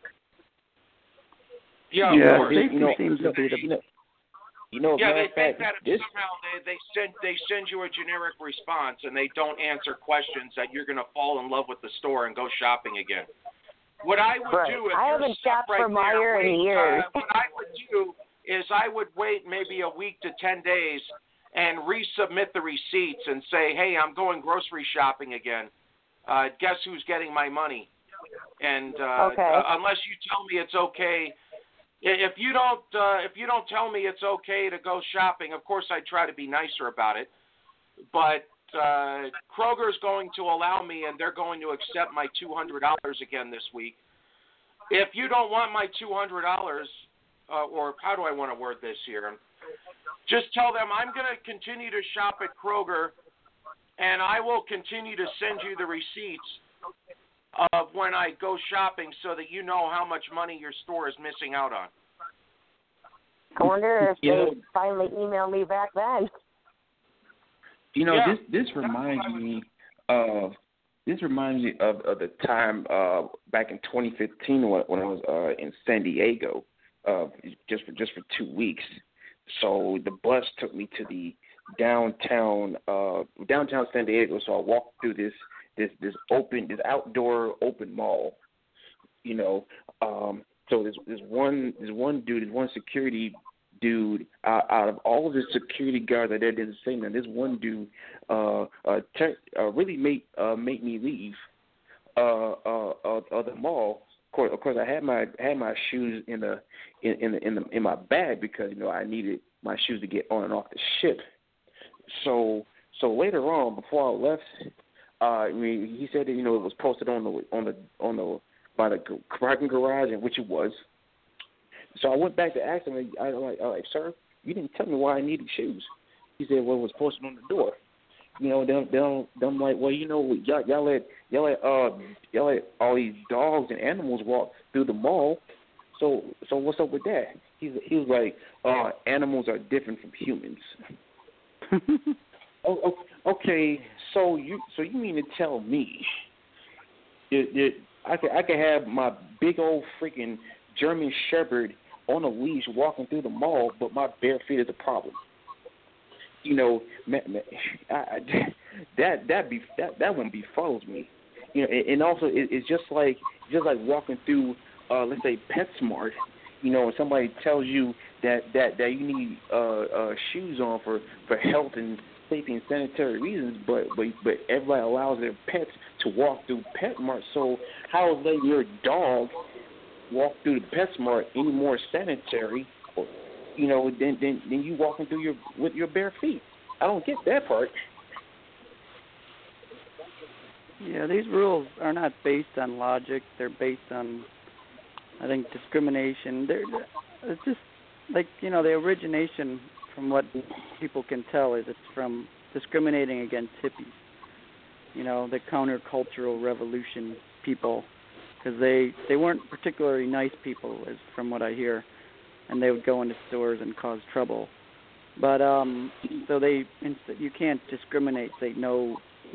Yeah, safety seems to be the... they think that somehow they send you a generic response and they don't answer questions, that you're going to fall in love with the store and go shopping again. What I would do if I haven't shopped for Meyer in years. What I would do is I would wait maybe a week to 10 days and resubmit the receipts and say, hey, I'm going grocery shopping again. Guess who's getting my money? And unless you tell me it's okay. If you don't tell me it's okay to go shopping, of course I try to be nicer about it. But Kroger's going to allow me, and they're going to accept my $200 again this week. If you don't want my $200, or how do I want to word this here? Just tell them I'm going to continue to shop at Kroger, and I will continue to send you the receipts of when I go shopping, so that you know how much money your store is missing out on. I wonder if they finally email me back then. This reminds me of this reminds me of the time back in 2015 when I was in San Diego, just for 2 weeks. So the bus took me to the downtown San Diego. So I walked through this outdoor open mall. You know, so there's one security dude out of all of the security guards that didn't say nothing. This one dude really made me leave the mall. Of course, I had my shoes in my bag because I needed my shoes to get on and off the ship. So later on, before I left, he said that it was posted on the by the parking garage, in which it was. So I went back to ask him. I was like, sir, you didn't tell me why I needed shoes. He said, well, it was posted on the door. I'm like, well, y'all let all these dogs and animals walk through the mall. So what's up with that? He was like, animals are different from humans. Okay, so you mean to tell me that I could have my big old freaking German Shepherd on a leash walking through the mall, but my bare feet is a problem? That one befuddles me. And also it's just like walking through, let's say PetSmart. And somebody tells you that you need shoes on for health and safety and sanitary reasons, but everybody allows their pets to walk through PetSmart. So how is letting your dog walk through the PetSmart any more sanitary, than you walking through with your bare feet? I don't get that part. Yeah, these rules are not based on logic. They're based on, I think, discrimination. It's just like, the origination, from what people can tell, is it's from discriminating against hippies. The countercultural revolution people, because they weren't particularly nice people, as from what I hear, and they would go into stores and cause trouble. But so you can't discriminate, say no,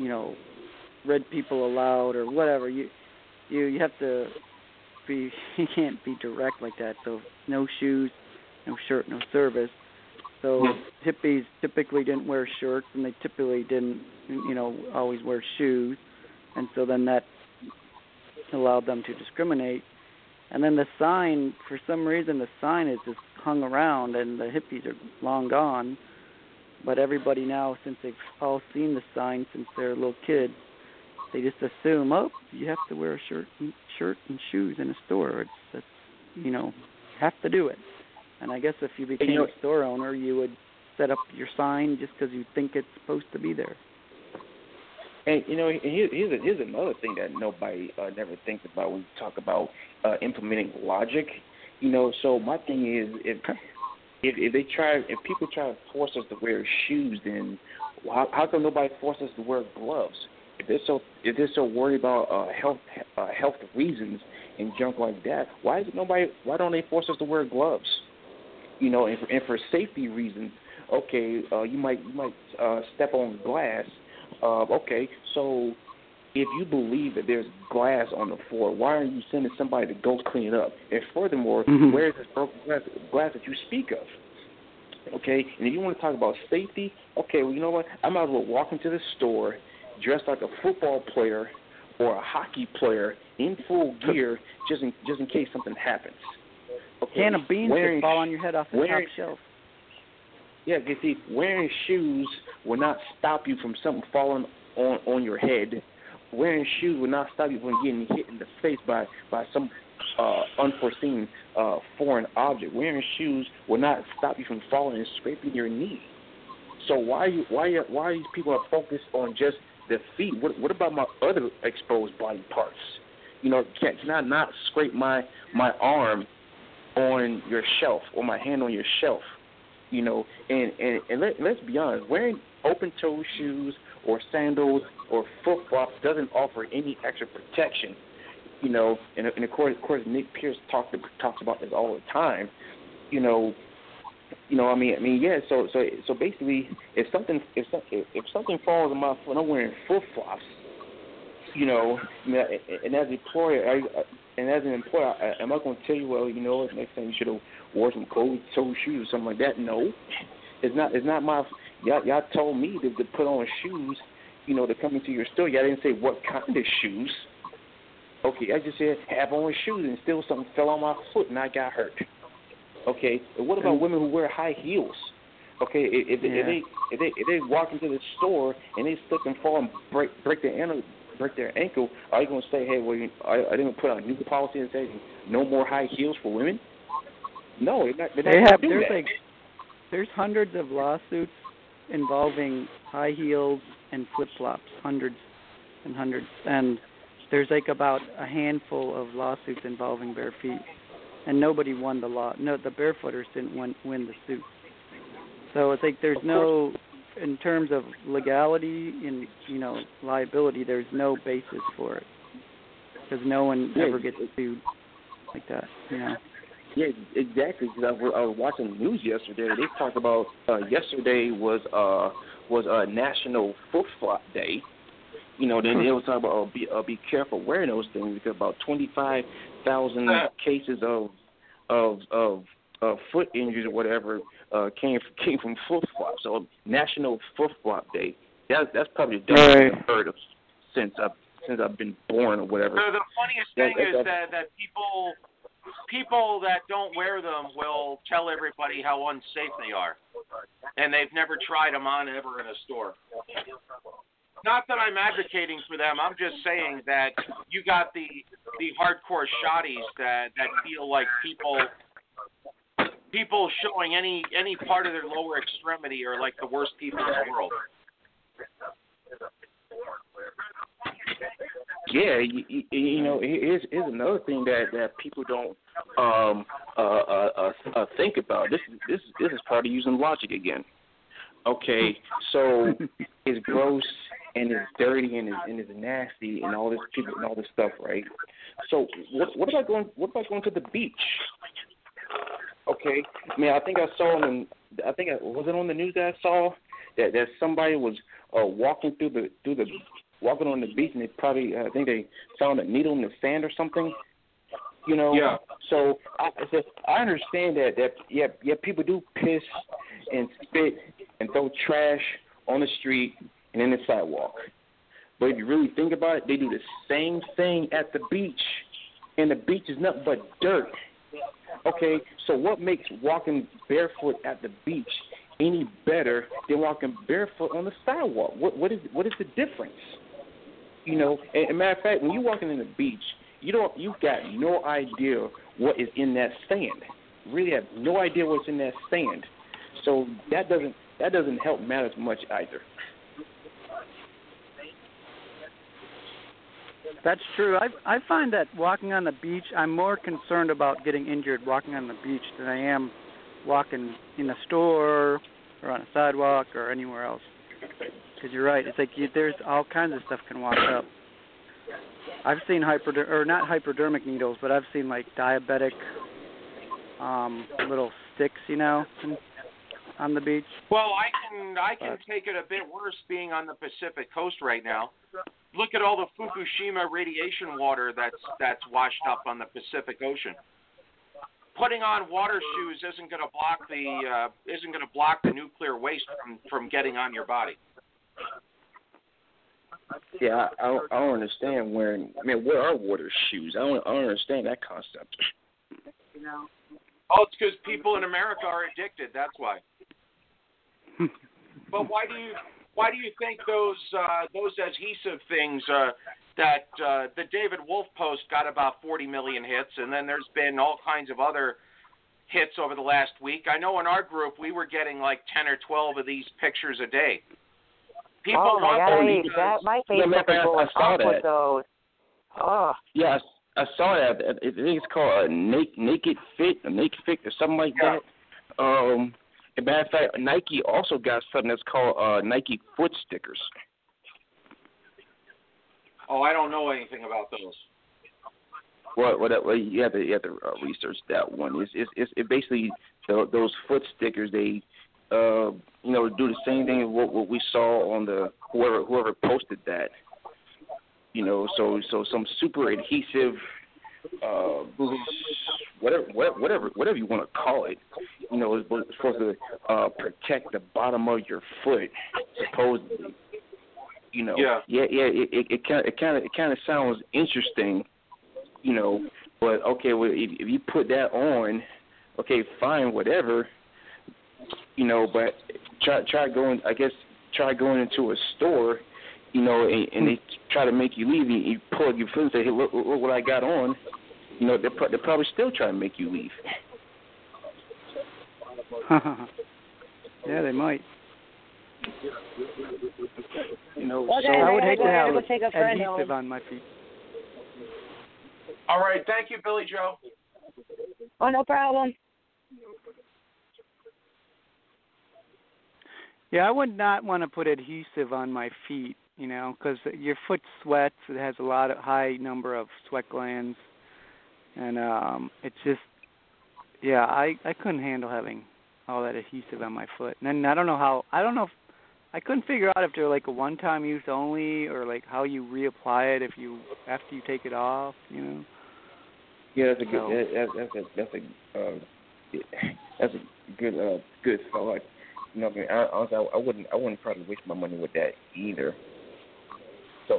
red people allowed or whatever. You have to be. You can't be direct like that. So no shoes, no shirt, no service. So hippies typically didn't wear shirts, and they typically didn't, always wear shoes, and so then that allowed them to discriminate. And then the sign, for some reason, the sign is just hung around, and the hippies are long gone. But everybody now, since they've all seen the sign since they're little kids, they just assume, you have to wear a shirt and shoes in a store. Have to do it. And I guess if you became a store owner, you would set up your sign just because you think it's supposed to be there. And here's another thing that nobody never thinks about when we talk about implementing logic. So my thing is, if people try to force us to wear shoes, then how come nobody forces us to wear gloves? If they're so worried about health reasons and junk like that, why don't they force us to wear gloves? And for safety reasons, okay, you might step on glass. Okay, so if you believe that there's glass on the floor, why aren't you sending somebody to go clean it up? And furthermore, where is this broken glass that you speak of? Okay, and if you want to talk about safety, okay, well, you know what? I might as well walk into the store dressed like a football player or a hockey player in full gear, just in case something happens. Okay, can of beans could fall on your head off the top shelf. Yeah, you see, wearing shoes will not stop you from something falling on your head. Wearing shoes will not stop you from getting hit in the face by some unforeseen foreign object. Wearing shoes will not stop you from falling and scraping your knee. So why are these people focused on just the feet? What about my other exposed body parts? Can I not scrape my arm on your shelf or my hand on your shelf? And let's be honest, wearing open-toe shoes or sandals or flip-flops doesn't offer any extra protection. And of course, Nick Pierce talks about this all the time. So basically, if something falls on my foot and I'm wearing flip-flops, you know, and as an employer, am I going to tell you, well, you know, next time you should have wore some toe shoes or something like that? No, it's not my. Y'all told me to put on shoes, you know, to come into your store. Y'all didn't say what kind of shoes. Okay, I just said have on shoes, and still something fell on my foot and I got hurt. Okay, and what about women who wear high heels? Okay, if they walk into the store and they slip and fall and break their ankle, are you going to say, hey, well, are they going to put out a new policy and say no more high heels for women? No, they're not going to do that. There's hundreds of lawsuits involving high heels and flip-flops, hundreds and hundreds. And there's like about a handful of lawsuits involving bare feet. And nobody won the law. No, the barefooters didn't win the suit. So it's like there's no, in terms of legality and, you know, liability, there's no basis for it. Because no one ever gets sued like that, you know. Yeah, exactly. Because I was watching the news yesterday. They talked about yesterday was National Flip Flop Day. You know, then they were talking about be careful wearing those things because about 25,000 cases of foot injuries or whatever came from flip flops. So National Flip Flop Day. That's probably the dumbest thing I've heard of since I've been born or whatever. So the funniest thing is that people that don't wear them will tell everybody how unsafe they are, and they've never tried them on ever in a store. Not that I'm advocating for them. I'm just saying that you got the hardcore shotties that feel like people showing any part of their lower extremity are like the worst people in the world. Yeah, you know, here's another thing that people don't think about. This is part of using logic again. Okay, so it's gross and it's dirty and it's nasty and all this people and all this stuff, right? So what about going to the beach? Okay, I mean, I think I saw was it on the news that I saw that somebody was walking walking on the beach and I think they found a needle in the sand or something. You know. Yeah. So I understand that people do piss and spit and throw trash on the street and in the sidewalk. But if you really think about it, they do the same thing at the beach, and the beach is nothing but dirt. Okay, so what makes walking barefoot at the beach any better than walking barefoot on the sidewalk? What is the difference? You know, and matter of fact, when you're walking in the beach, you've got no idea what is in that sand. Really have no idea what's in that sand. So that doesn't help matters much either. That's true. I find that walking on the beach, I'm more concerned about getting injured walking on the beach than I am walking in a store or on a sidewalk or anywhere else. Because you're right. It's like there's all kinds of stuff can walk up. I've seen not hypodermic needles, but I've seen like diabetic little sticks, you know, on the beach. Well, I can take it a bit worse being on the Pacific Coast right now. Look at all the Fukushima radiation water that's washed up on the Pacific Ocean. Putting on water shoes isn't going to block the nuclear waste from getting on your body. Yeah, I don't understand wearing. I mean, where are water shoes? I don't understand that concept. Oh, it's because people in America are addicted. That's why. But why do you think those adhesive things that the David Wolf post got about 40 million hits, and then there's been all kinds of other hits over the last week? I know in our group we were getting like 10 or 12 of these pictures a day. People my Facebook is going up with those. Oh. Yeah, I saw that. I think it's called a Naked Fit or something like that. As a matter of fact, Nike also got something that's called Nike Foot Stickers. Oh, I don't know anything about those. Well, you have to research that one. It's basically those foot stickers. They do the same thing as what we saw on the whoever posted that. so some super adhesive, whatever you want to call it, is supposed to protect the bottom of your foot, supposedly. It kind of sounds interesting, but okay, well, if you put that on, okay, fine, whatever, but try going into a store, and they try to make you leave, and you pull up your foot and say, hey, look what I got on, they're probably still trying to make you leave. Yeah, they might. Okay, I would hate to have go take a friend adhesive home. on my feet. All right, thank you, Billy Joe. Oh, no problem. Yeah, I would not want to put adhesive on my feet, because your foot sweats. It has a high number of sweat glands, and it's just, I couldn't handle having all that adhesive on my foot. And then I couldn't figure out if they're like a one-time use only, or like how you reapply it after you take it off, Yeah, that's a good thought. Honestly, I wouldn't probably waste my money with that either. So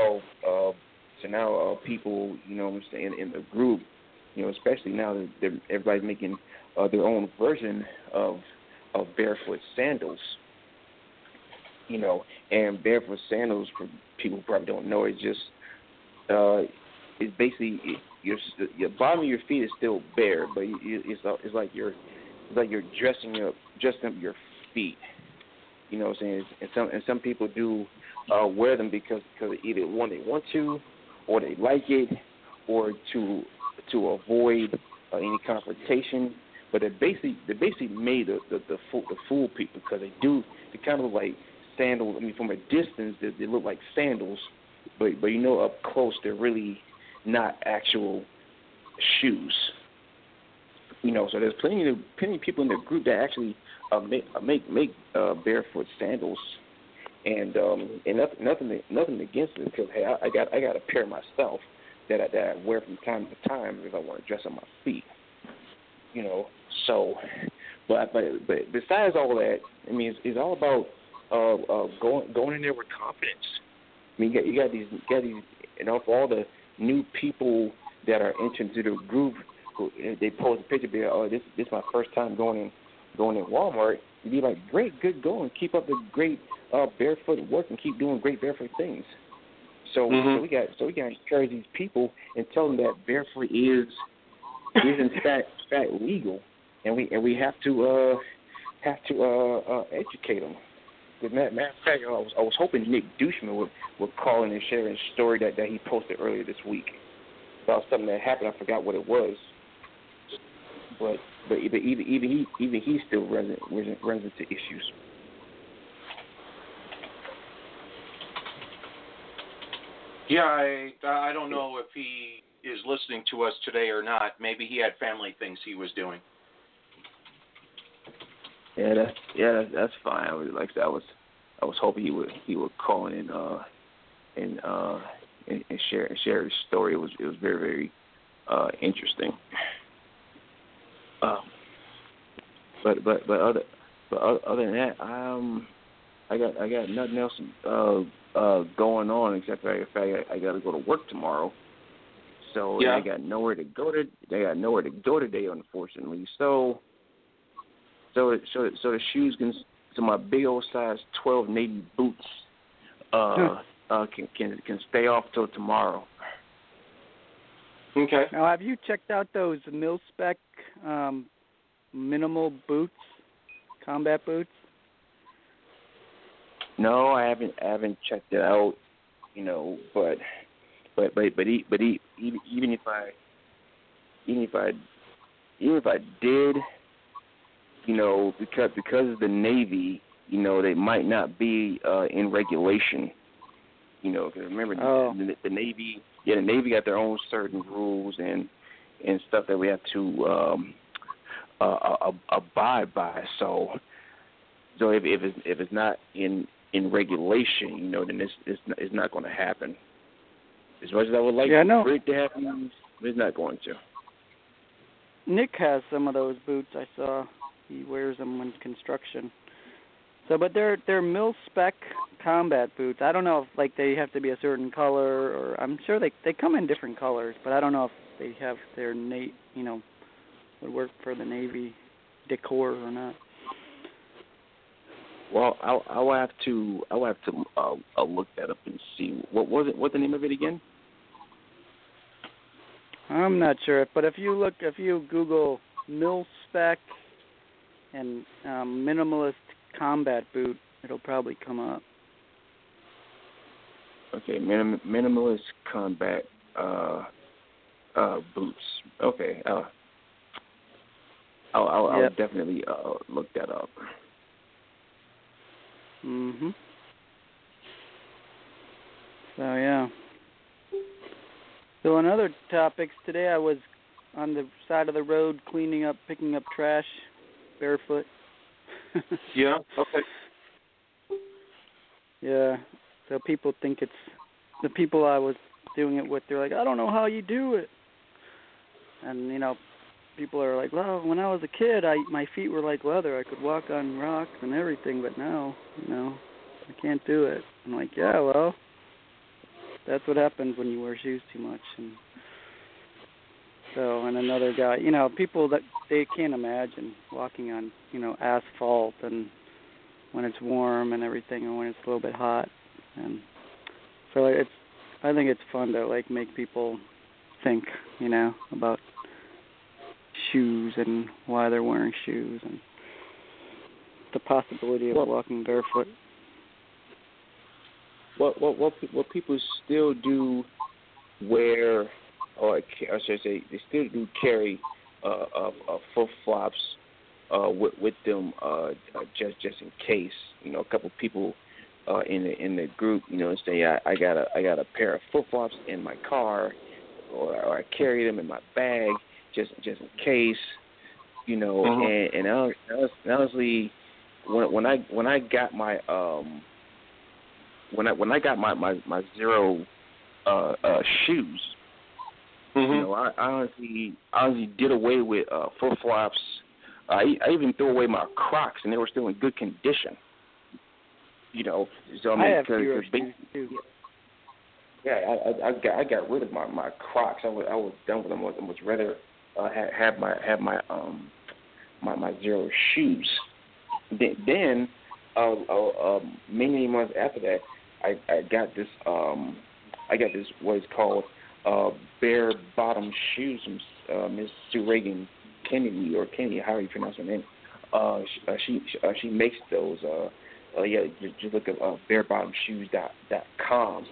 now people, in the group, especially now that everybody's making their own version of barefoot sandals. And barefoot sandals, for people who probably don't know, it's basically your bottom of your feet is still bare, but it's like you're dressing up your feet. You know what I'm saying? And some people do wear them because either one, they want to, or they like it, or to avoid any confrontation. But they basically made the fool people, because they kind of look like sandals. I mean, from a distance they look like sandals, but up close they're really not actual shoes. So there's plenty of people in the group that actually make barefoot sandals, and nothing against it, because hey, I got a pair myself that I wear from time to time if I want to dress on my feet. So, but besides all that, I mean, it's all about going in there with confidence. I mean, you got these, for all the new people that are entering into the group, who they post a picture, be like, oh, this is my first time going in Walmart. You'd be like, great, good going, keep up the great barefoot work and keep doing great barefoot things. So we got to encourage these people and tell them that barefoot is in fact legal, and we have to educate them. Matter of fact, I was hoping Nick Dushman would call in and share a story that he posted earlier this week about something that happened. I forgot what it was, but even he still runs into issues. Yeah, I don't know if he is listening to us today or not. Maybe he had family things he was doing. That's fine. Like I said, I was hoping he would call in and share his story. It was very, very interesting. But other than that, I got nothing else going on except for the fact I got to go to work tomorrow. So I got nowhere to go today, unfortunately. So the shoes so my big old size 12 Navy boots can stay off till tomorrow. Okay. Now, have you checked out those mil-spec minimal boots, combat boots? No, I haven't checked it out. But even if I did, because of the Navy, they might not be in regulation. Because remember the Navy, the Navy got their own certain rules and stuff that we have to abide by. So if it's not in regulation, then it's not going to happen. As much as I would like for it to happen, it's not going to. Nick has some of those boots I saw. He wears them when construction. So, but they're mil-spec combat boots. I don't know if like they have to be a certain color, or I'm sure they come in different colors, but I don't know if they have their would work for the Navy decor or not. Well, I'll have to look that up and see. What's the name of it again? I'm not sure, but if you Google mil-spec and minimalist combat boot, it'll probably come up. Okay, minimalist combat boots. Okay, I'll definitely look that up. Mhm. So yeah. So on other topics, today I was on the side of the road picking up trash, barefoot. Yeah. Okay. Yeah. So people think it's the people I was doing it with. They're like, I don't know how you do it. And people are like, well, when I was a kid, my feet were like leather. I could walk on rocks and everything, but now, I can't do it. I'm like, yeah, well, that's what happens when you wear shoes too much. And so, and another guy, people that they can't imagine walking on, asphalt and when it's warm and everything, and when it's a little bit hot. And so I think it's fun to make people think, about shoes and why they're wearing shoes and the possibility of walking barefoot. What people still do wear, or I should say, they still do carry flip flops with them just in case. A couple people in the group, say I got a pair of flip flops in my car, or I carry them in my bag just in case. And honestly, when I got my when I got my zero shoes, I honestly did away with flip flops. I even threw away my Crocs, and they were still in good condition. So I have zero shoes too. Yeah, I got rid of my Crocs. I was done with them. I was rather have my zero shoes. Then many months after that, I got this what is called bare bottom shoes from Miss Sue Reagan Kennedy, or Kennedy, however you pronounce her name. She makes those. Just look at barebottomshoes.com.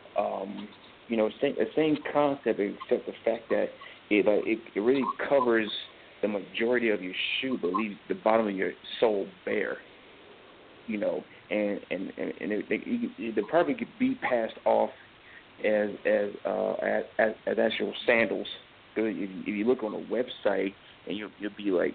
Same concept, except the fact that it really covers the majority of your shoe, but leaves the bottom of your sole bare. And they probably could be passed off as actual sandals. Because if you look on a website, and you'll be like,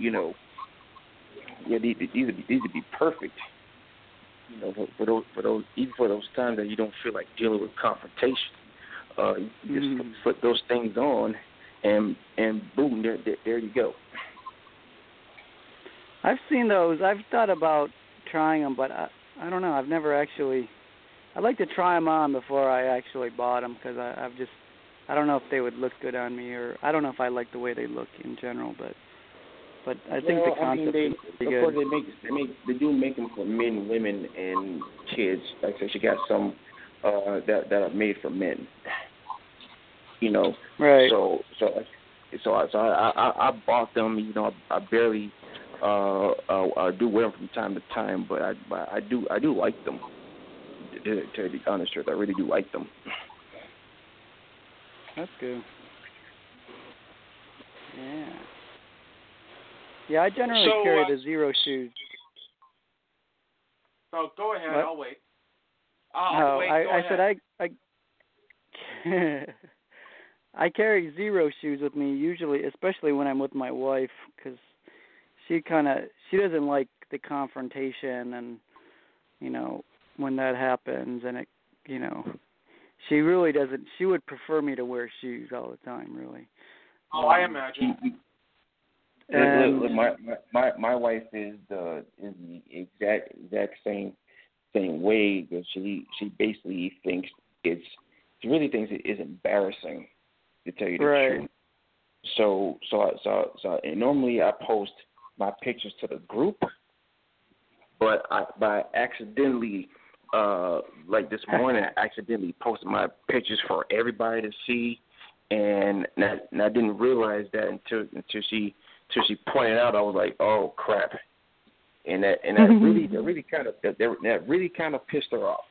these would be perfect. For those even for those times that you don't feel like dealing with confrontation, you just put those things on, and boom, there you go. I've seen those. I've thought about trying them, but I don't know. I've never actually. I'd like to try them on before I actually bought them, because I don't know if they would look good on me, or I don't know if I like the way they look in general, but I think the concept is pretty good. They do make them for men, women, and kids. Like I said, she got some that are made for men. Right. So I bought them. I barely do wear them from time to time, but I do like them. To be honest with you, I really do like them. That's good. Yeah, I generally carry the zero shoes. Oh, go ahead. What? I'll wait. I said I carry zero shoes with me usually, especially when I'm with my wife, because she doesn't like the confrontation, and when that happens, and it she really doesn't. She would prefer me to wear shoes all the time, really. Oh, I imagine. Look, my wife is the exact same way, but she basically thinks she really thinks it is embarrassing, to tell you the truth. So and normally I post my pictures to the group, but I accidentally, like this morning, I accidentally posted my pictures for everybody to see, and I didn't realize that until she pointed out. I was like, oh crap, and that really kind of pissed her off.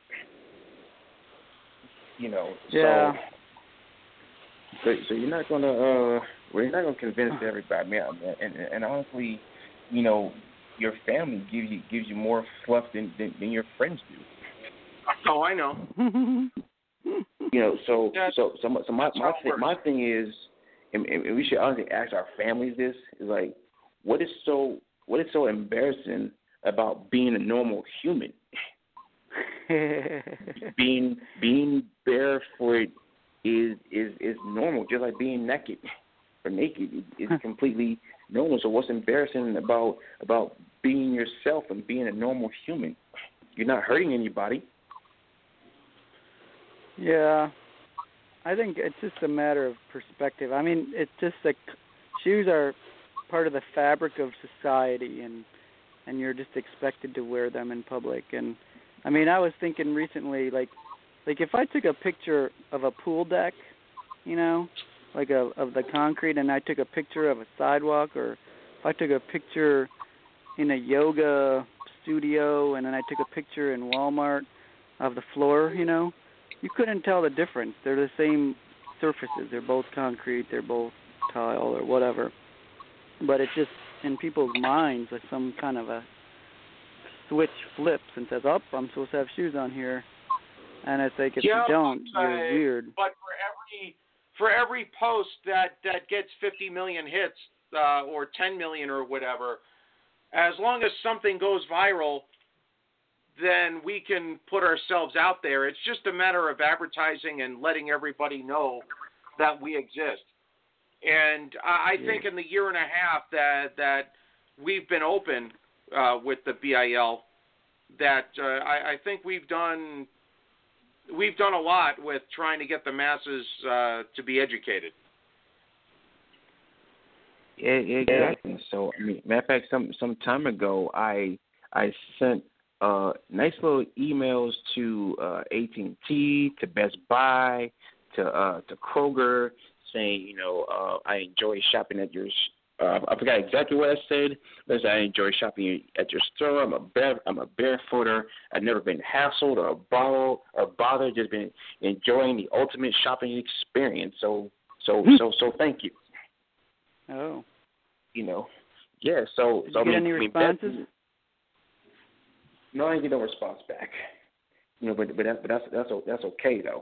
Yeah. So you're not gonna we're not gonna convince everybody, man. And honestly, your family gives you more fluff than your friends do. Oh, I know. So my thing is, and we should honestly ask our families this, is like, what is so embarrassing about being a normal human? being barefoot is normal, just like being naked is completely normal. So what's embarrassing about being yourself and being a normal human? You're not hurting anybody. Yeah, I think it's just a matter of perspective. I mean, it's just like shoes are part of the fabric of society, and you're just expected to wear them in public. And I mean, I was thinking recently, like if I took a picture of a pool deck, like of the concrete, and I took a picture of a sidewalk, or if I took a picture in a yoga studio, and then I took a picture in Walmart of the floor, you couldn't tell the difference. They're the same surfaces. They're both concrete. They're both tile or whatever. But it's just in people's minds, like some kind of a switch flips and says, "Oh, I'm supposed to have shoes on here." And it's like, if you don't, you're weird. But for every post that gets 50 million hits or 10 million or whatever, as long as something goes viral, then we can put ourselves out there. It's just a matter of advertising and letting everybody know that we exist. And I think in the year and a half that we've been open with the BIL, that I think we've done a lot with trying to get the masses to be educated. Yeah, exactly. So, I mean, matter of fact, some time ago, I sent nice little emails to AT&T, to Best Buy, to Kroger, saying, I enjoy shopping at your. I forgot exactly what I said. But I enjoy shopping at your store. I'm a barefooter. I've never been hassled or bothered. Just been enjoying the ultimate shopping experience. So thank you. Oh. Yeah. So Did you get any responses? No, I didn't get no response back. But that's okay though.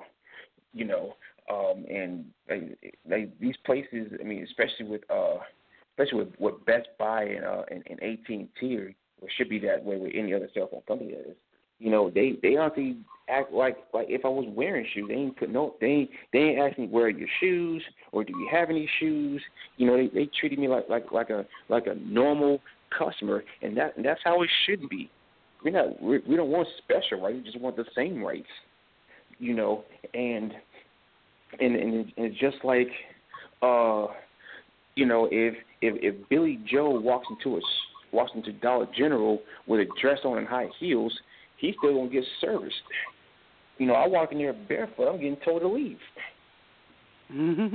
And these places, I mean, especially with Best Buy and AT&T, or should be that way with any other cell phone company that is. They honestly act like if I was wearing shoes, they ain't ask me, where are your shoes, or do you have any shoes? They treated me like a normal customer, and that's how it should be. We don't want special rights. We just want the same rights, and it's just like, if Billy Joe walks into Dollar General with a dress on and high heels, he's still gonna get serviced. I walk in there barefoot, I'm getting told to leave. I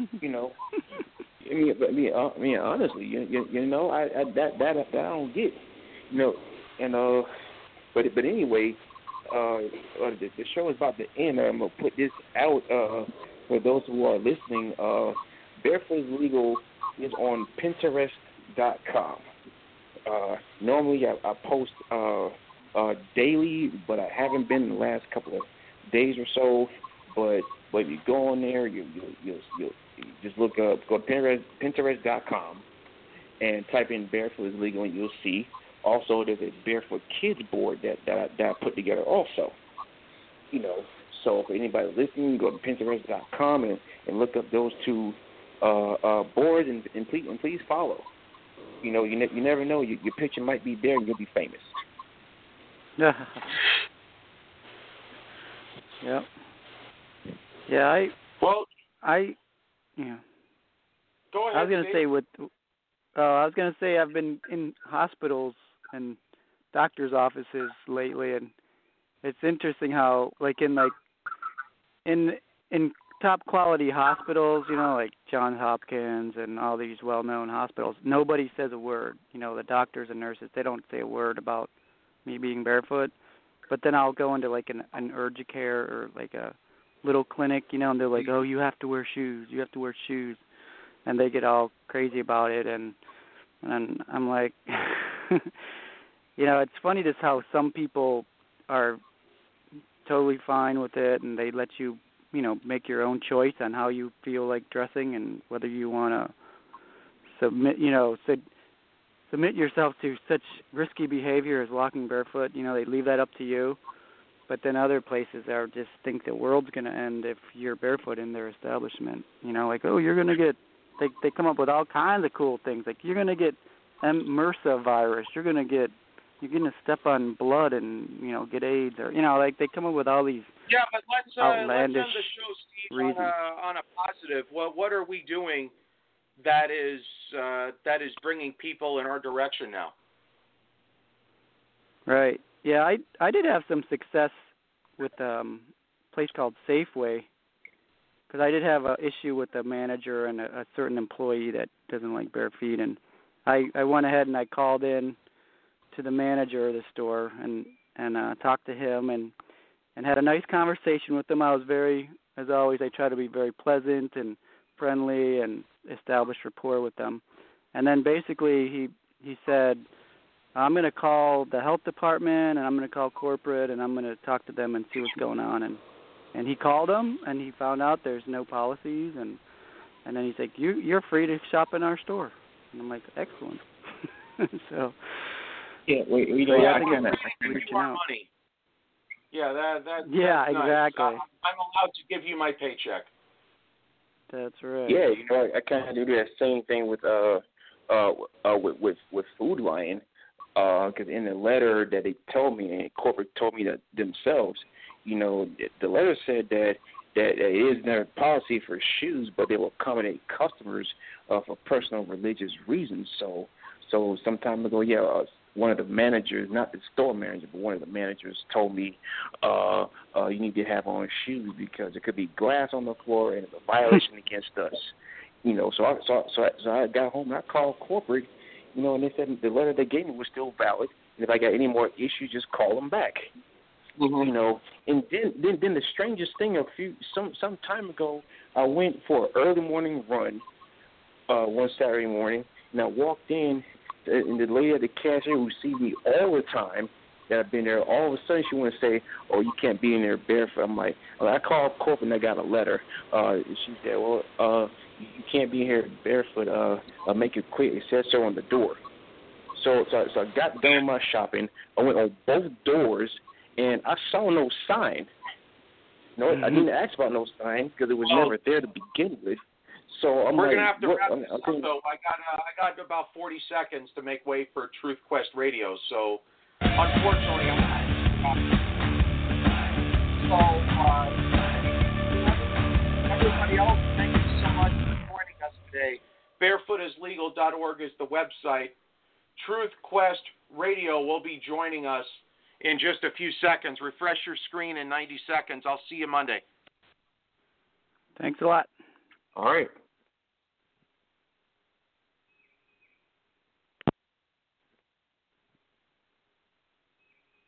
mean, honestly, I don't get, and but anyway, the show is about to end. I'm gonna put this out for those who are listening. Barefoot is Legal is on Pinterest.com. Normally I post daily, but I haven't been in the last couple of days or so. But if you go on there, you'll just look up, go to Pinterest.com and type in Barefoot is Legal, and you'll see. Also, there's a Barefoot Kids board that I put together also. So for anybody listening, go to PenceRest.com and look up those two boards and please follow. You know, you never know. Your picture might be there and you'll be famous. Yeah. Yep. Yeah, Go ahead. I was gonna say I've been in hospitals and doctors' offices lately, and it's interesting how in top quality hospitals, you know, like Johns Hopkins and all these well-known hospitals, nobody says a word. You know, the doctors and nurses, they don't say a word about me being barefoot. But then I'll go into like an Urgicare or like a little clinic, you know, and they're like, oh, you have to wear shoes. You have to wear shoes. And they get all crazy about it. And I'm like, you know, it's funny just how some people are totally fine with it and they let you, you know, make your own choice on how you feel like dressing and whether you want to submit yourself to such risky behavior as walking barefoot. You know, they leave that up to you. But then other places are just think the world's going to end if you're barefoot in their establishment. You know, like, oh, you're going to get, they come up with all kinds of cool things. Like, you're going to get MRSA virus. You're going to step on blood and, you know, get AIDS. Or, you know, like they come up with all these but let's outlandish end the show, Steve, reasons. on a positive. Well, what are we doing that is bringing people in our direction now? Right. Yeah, I did have some success with a place called Safeway because I did have an issue with a manager and a certain employee that doesn't like bare feet, and I went ahead and I called in to the manager of the store and talked to him and had a nice conversation with him. I was as always, I try to be very pleasant and friendly and establish rapport with them. And then basically he said, I'm going to call the health department and I'm going to call corporate and I'm going to talk to them and see what's going on. And he called them and he found out there's no policies and then he's like, you're free to shop in our store. And I'm like, excellent. So yeah, I think it's reaching out. Money. Yeah, that's exactly. Nice. I'm allowed to give you my paycheck. That's right. Yeah, you know, I kind of do that same thing with Food Lion, because in the letter that they told me, and corporate told me that themselves, you know, the letter said that it is their policy for shoes, but they will accommodate customers for personal religious reasons. So some time ago, one of the managers, not the store manager, but one of the managers told me, you need to have on shoes because there could be glass on the floor and it's a violation against us. You know, so I got home and I called corporate, you know, and they said the letter they gave me was still valid. And if I got any more issues, just call them back. Mm-hmm. You know, and then the strangest thing, some time ago, I went for an early morning run one Saturday morning, and I walked in, and the lady at the cashier who sees me all the time that I've been there, all of a sudden she want to say, oh, you can't be in there barefoot. I'm like, I called corporate and I got a letter. She said, well, you can't be here barefoot. Make it quick. It says so on the door. So I got done with my shopping. I went on both doors, and I saw no sign. No, I didn't ask about no sign because it was never there to begin with. So we're gonna have to wrap this up, though. I got about 40 seconds to make way for Truth Quest Radio. So unfortunately, everybody else, thank you so much for joining us today. Barefootislegal.org is the website. Truth Quest Radio will be joining us in just a few seconds. Refresh your screen in 90 seconds. I'll see you Monday. Thanks a lot. All right.